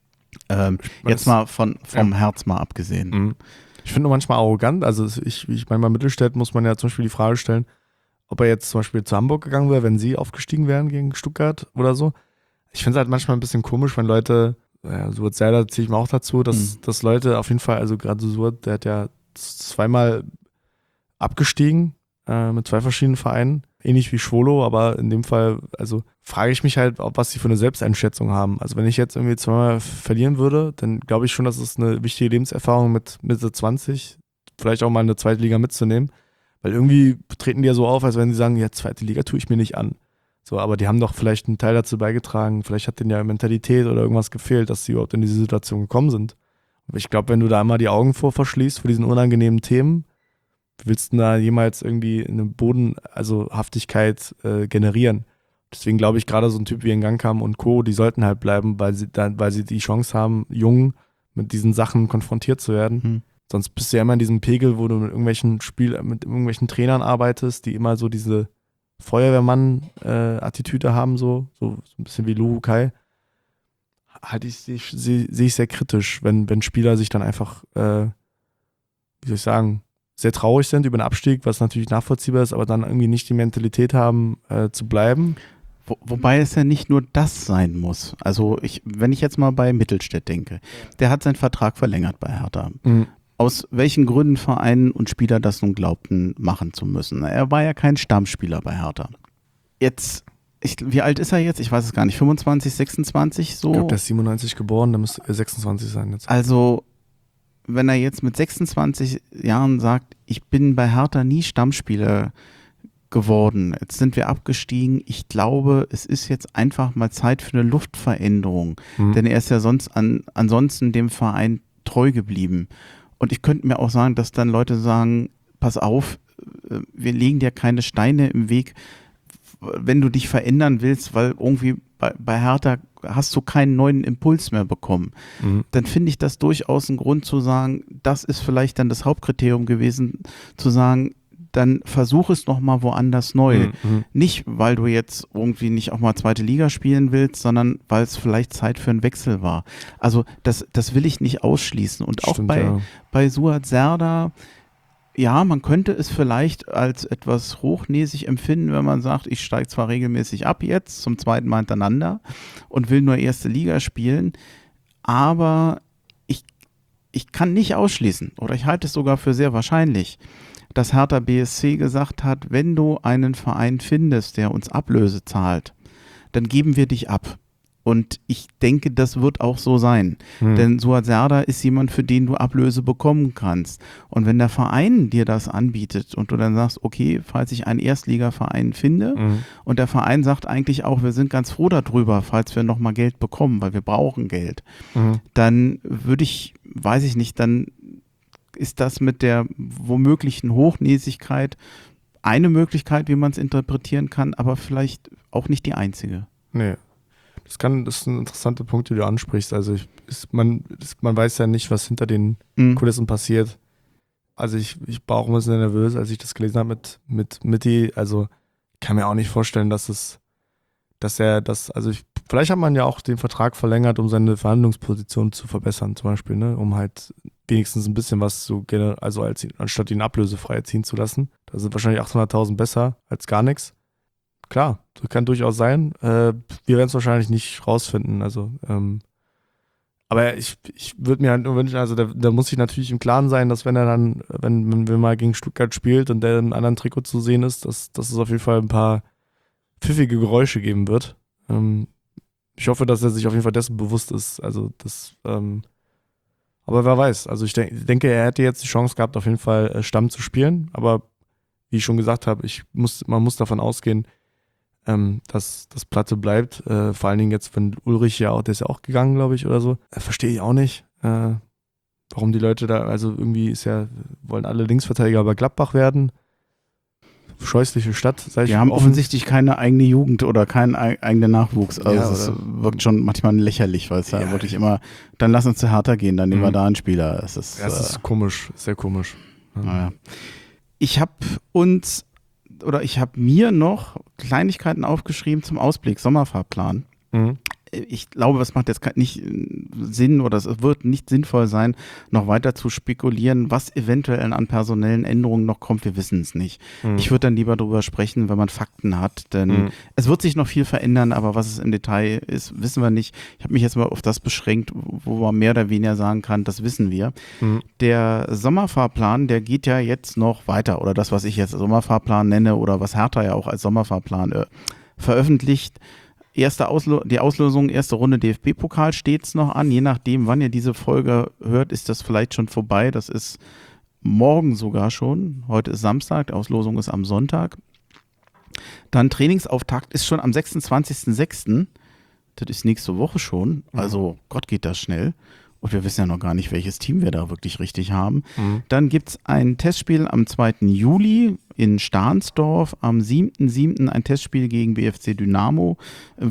Jetzt mal vom Herz mal abgesehen. Ich finde nur manchmal arrogant. Also ich meine, bei Mittelstädt muss man ja zum Beispiel die Frage stellen, ob er jetzt zum Beispiel zu Hamburg gegangen wäre, wenn sie aufgestiegen wären gegen Stuttgart oder so. Ich finde es halt manchmal ein bisschen komisch, wenn Leute, Suat Serdar ziehe ich mir auch dazu, dass Leute auf jeden Fall, also gerade so Suat, der hat ja zweimal abgestiegen, mit 2 verschiedenen Vereinen, ähnlich wie Schwolo, aber in dem Fall, also frage ich mich halt, was sie für eine Selbsteinschätzung haben. Also wenn ich jetzt irgendwie zweimal verlieren würde, dann glaube ich schon, dass es eine wichtige Lebenserfahrung mit Mitte 20, vielleicht auch mal eine zweite Liga mitzunehmen, weil irgendwie treten die ja so auf, als wenn sie sagen, ja, zweite Liga tue ich mir nicht an. So, aber die haben doch vielleicht einen Teil dazu beigetragen, vielleicht hat denen ja Mentalität oder irgendwas gefehlt, dass sie überhaupt in diese Situation gekommen sind. Aber ich glaube, wenn du da einmal die Augen verschließt vor diesen unangenehmen Themen, willst du da jemals irgendwie eine Bodenhaftigkeit generieren? Deswegen glaube ich, gerade so ein Typ wie Gunkam und Co., die sollten halt bleiben, weil sie die Chance haben, jung mit diesen Sachen konfrontiert zu werden. Sonst bist du ja immer in diesem Pegel, wo du mit irgendwelchen Trainern arbeitest, die immer so diese Feuerwehrmann-Attitüde haben, so ein bisschen wie Luhu Kai. Sehe ich sehr kritisch, wenn Spieler sich dann einfach, wie soll ich sagen, sehr traurig sind über den Abstieg, was natürlich nachvollziehbar ist, aber dann irgendwie nicht die Mentalität haben, zu bleiben. Wobei es ja nicht nur das sein muss. Also wenn ich jetzt mal bei Mittelstädt denke, der hat seinen Vertrag verlängert bei Hertha. Mhm. Aus welchen Gründen Verein und Spieler das nun glaubten, machen zu müssen. Er war ja kein Stammspieler bei Hertha. Jetzt, wie alt ist er jetzt? Ich weiß es gar nicht. 25, 26 so? Ich glaube, der ist 97 geboren, der müsste 26 sein jetzt. Also, wenn er jetzt mit 26 Jahren sagt, ich bin bei Hertha nie Stammspieler geworden, jetzt sind wir abgestiegen, ich glaube, es ist jetzt einfach mal Zeit für eine Luftveränderung, denn er ist ja ansonsten dem Verein treu geblieben. Und ich könnte mir auch sagen, dass dann Leute sagen, pass auf, wir legen dir keine Steine im Weg, wenn du dich verändern willst, weil irgendwie bei Hertha hast du keinen neuen Impuls mehr bekommen. Dann finde ich das durchaus ein Grund zu sagen, das ist vielleicht dann das Hauptkriterium gewesen, zu sagen, dann versuch es nochmal woanders neu. Nicht, weil du jetzt irgendwie nicht auch mal zweite Liga spielen willst, sondern weil es vielleicht Zeit für einen Wechsel war. Also das will ich nicht ausschließen. Und auch bei Suat Serdar, ja, man könnte es vielleicht als etwas hochnäsig empfinden, wenn man sagt, ich steige zwar regelmäßig ab jetzt, zum zweiten Mal hintereinander und will nur erste Liga spielen, aber ich kann nicht ausschließen, oder ich halte es sogar für sehr wahrscheinlich, dass Hertha BSC gesagt hat, wenn du einen Verein findest, der uns Ablöse zahlt, dann geben wir dich ab. Und ich denke, das wird auch so sein. Denn Suat Serdar ist jemand, für den du Ablöse bekommen kannst. Und wenn der Verein dir das anbietet und du dann sagst, okay, falls ich einen Erstligaverein finde und der Verein sagt eigentlich auch, wir sind ganz froh darüber, falls wir nochmal Geld bekommen, weil wir brauchen Geld, dann weiß ich nicht, dann ist das mit der womöglichen Hochnäsigkeit eine Möglichkeit, wie man es interpretieren kann, aber vielleicht auch nicht die einzige. Nee. Das ist ein interessanter Punkt, den du ansprichst. Also man weiß ja nicht, was hinter den Kulissen passiert. Also ich war auch ein bisschen nervös, als ich das gelesen habe mit Mitti. Also ich kann mir auch nicht vorstellen, vielleicht hat man ja auch den Vertrag verlängert, um seine Verhandlungsposition zu verbessern, zum Beispiel, ne? Um halt wenigstens ein bisschen was anstatt ihn ablösefrei ziehen zu lassen. Da sind wahrscheinlich 800.000 besser als gar nichts. Klar, das kann durchaus sein. Wir werden es wahrscheinlich nicht rausfinden. Also, aber ich würde mir halt nur wünschen, also da muss ich natürlich im Klaren sein, dass wenn wir mal gegen Stuttgart spielt und der in einem anderen Trikot zu sehen ist, dass es auf jeden Fall ein paar pfiffige Geräusche geben wird. Ich hoffe, dass er sich auf jeden Fall dessen bewusst ist. Also aber wer weiß. Also ich denke, er hätte jetzt die Chance gehabt, auf jeden Fall Stamm zu spielen. wie ich schon gesagt habe, man muss davon ausgehen, dass das Platte bleibt. Vor allen Dingen jetzt, wenn Ulrich der ist ja auch gegangen, glaube ich, oder so. Verstehe ich auch nicht, warum die Leute da, also irgendwie wollen alle Linksverteidiger bei Gladbach werden. Scheußliche Stadt. Die haben offensichtlich keine eigene Jugend oder keinen eigenen Nachwuchs. Also es wirkt schon manchmal lächerlich, weil es da wirklich immer, dann lass uns zu Hertha gehen, dann nehmen wir da einen Spieler. Es ist komisch, sehr komisch. Naja. Ich habe mir noch Kleinigkeiten aufgeschrieben zum Ausblick, Sommerfahrplan. Ich glaube, es macht jetzt nicht Sinn oder es wird nicht sinnvoll sein, noch weiter zu spekulieren, was eventuell an personellen Änderungen noch kommt. Wir wissen es nicht. Ich würde dann lieber darüber sprechen, wenn man Fakten hat, denn es wird sich noch viel verändern, aber was es im Detail ist, wissen wir nicht. Ich habe mich jetzt mal auf das beschränkt, wo man mehr oder weniger sagen kann, das wissen wir. Der Sommerfahrplan, der geht ja jetzt noch weiter, oder das, was ich jetzt Sommerfahrplan nenne oder was Hertha ja auch als Sommerfahrplan veröffentlicht. Die Auslosung, erste Runde DFB-Pokal steht's noch an. Je nachdem, wann ihr diese Folge hört, ist das vielleicht schon vorbei. Das ist morgen sogar schon. Heute ist Samstag, die Auslosung ist am Sonntag. Dann Trainingsauftakt ist schon am 26.06. Das ist nächste Woche schon. Also Gott, geht das schnell. Und wir wissen ja noch gar nicht, welches Team wir da wirklich richtig haben. Dann gibt es ein Testspiel am 2. Juli in Stahnsdorf. Am 7.7. ein Testspiel gegen BFC Dynamo im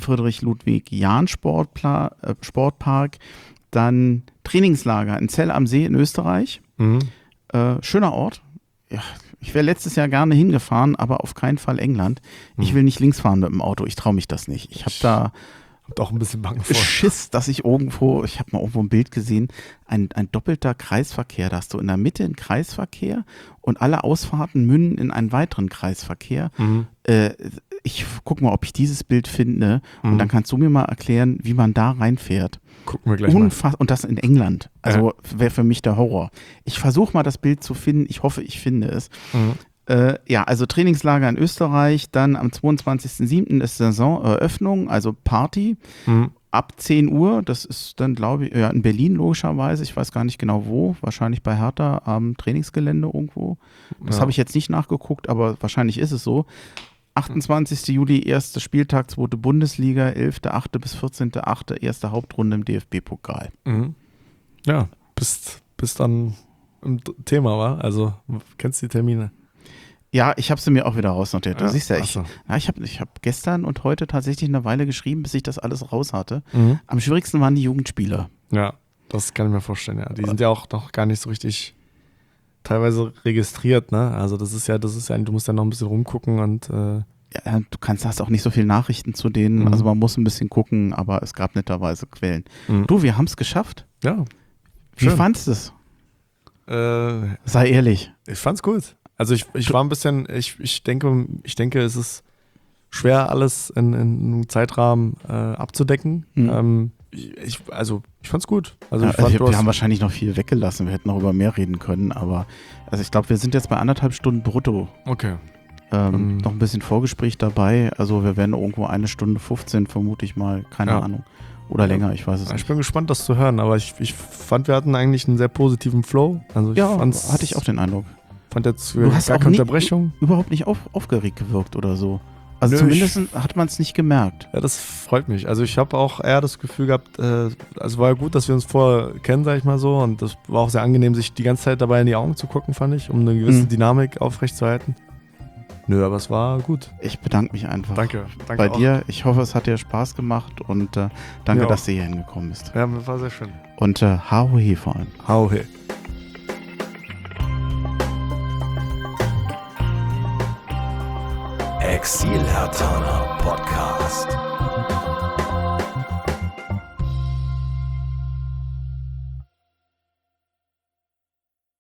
Friedrich-Ludwig-Jahn-Sportpark. Dann Trainingslager in Zell am See in Österreich. Schöner Ort. Ja, ich wäre letztes Jahr gerne hingefahren, aber auf keinen Fall England. Ich will nicht links fahren mit dem Auto. Ich traue mich das nicht. Ich habe da auch ein bisschen Bange vor. Schiss, dass ich mal irgendwo ein Bild gesehen, ein doppelter Kreisverkehr, da hast du in der Mitte einen Kreisverkehr und alle Ausfahrten münden in einen weiteren Kreisverkehr. ich guck mal, ob ich dieses Bild finde und dann kannst du mir mal erklären, wie man da reinfährt. Gucken wir gleich mal. Und das in England. Also wäre für mich der Horror. Ich versuche mal das Bild zu finden. Ich hoffe, ich finde es. Also Trainingslager in Österreich. Dann am 22.07. ist Saisoneröffnung, also Party. Ab 10 Uhr. Das ist dann, glaube ich, in Berlin logischerweise. Ich weiß gar nicht genau wo. Wahrscheinlich bei Hertha am Trainingsgelände irgendwo. Das habe ich jetzt nicht nachgeguckt, aber wahrscheinlich ist es so. 28. Juli, erster Spieltag, 2. Bundesliga, 11.8. bis 14.8. erste Hauptrunde im DFB-Pokal. Ja, bist dann im Thema, wa? Also, kennst du die Termine? Ja, ich habe sie mir auch wieder rausnotiert. Du siehst ja, ich so. hab gestern und heute tatsächlich eine Weile geschrieben, bis ich das alles raus hatte. Am schwierigsten waren die Jugendspieler. Ja, das kann ich mir vorstellen, ja. Die sind ja auch noch gar nicht so richtig teilweise registriert, ne? Also das ist ja, du musst ja noch ein bisschen rumgucken und hast auch nicht so viele Nachrichten zu denen, also man muss ein bisschen gucken, aber es gab netterweise Quellen. Du, wir haben es geschafft. Ja. Wie fandst du es? Sei ehrlich. Ich fand's gut. Also ich war ein bisschen, ich denke, es ist schwer, alles in einem Zeitrahmen abzudecken. Ich fand's gut. Also wir haben wahrscheinlich noch viel weggelassen. Wir hätten noch über mehr reden können, aber ich glaube, wir sind jetzt bei 1,5 Stunden brutto. Okay. Noch ein bisschen Vorgespräch dabei. Also wir werden irgendwo 1 Stunde 15, vermute ich mal. Keine Ahnung. Oder länger, ich weiß es nicht. Ich bin gespannt, das zu hören, aber ich fand, wir hatten eigentlich einen sehr positiven Flow. Also hatte ich auch den Eindruck. Fand jetzt du hast gar keine Unterbrechung. Überhaupt nicht aufgeregt gewirkt oder so. Also zumindest hat man es nicht gemerkt. Ja, das freut mich. Also ich habe auch eher das Gefühl gehabt, also war ja gut, dass wir uns vorher kennen, sag ich mal so. Und das war auch sehr angenehm, sich die ganze Zeit dabei in die Augen zu gucken, fand ich, um eine gewisse Dynamik aufrechtzuerhalten. Nö, aber es war gut. Ich bedanke mich einfach. Danke bei auch. dir. Ich hoffe, es hat dir Spaß gemacht und danke, dass du hier hingekommen bist. Ja, war sehr schön. Und Haohe vor allem. Haohe. Exil Hertaner Podcast.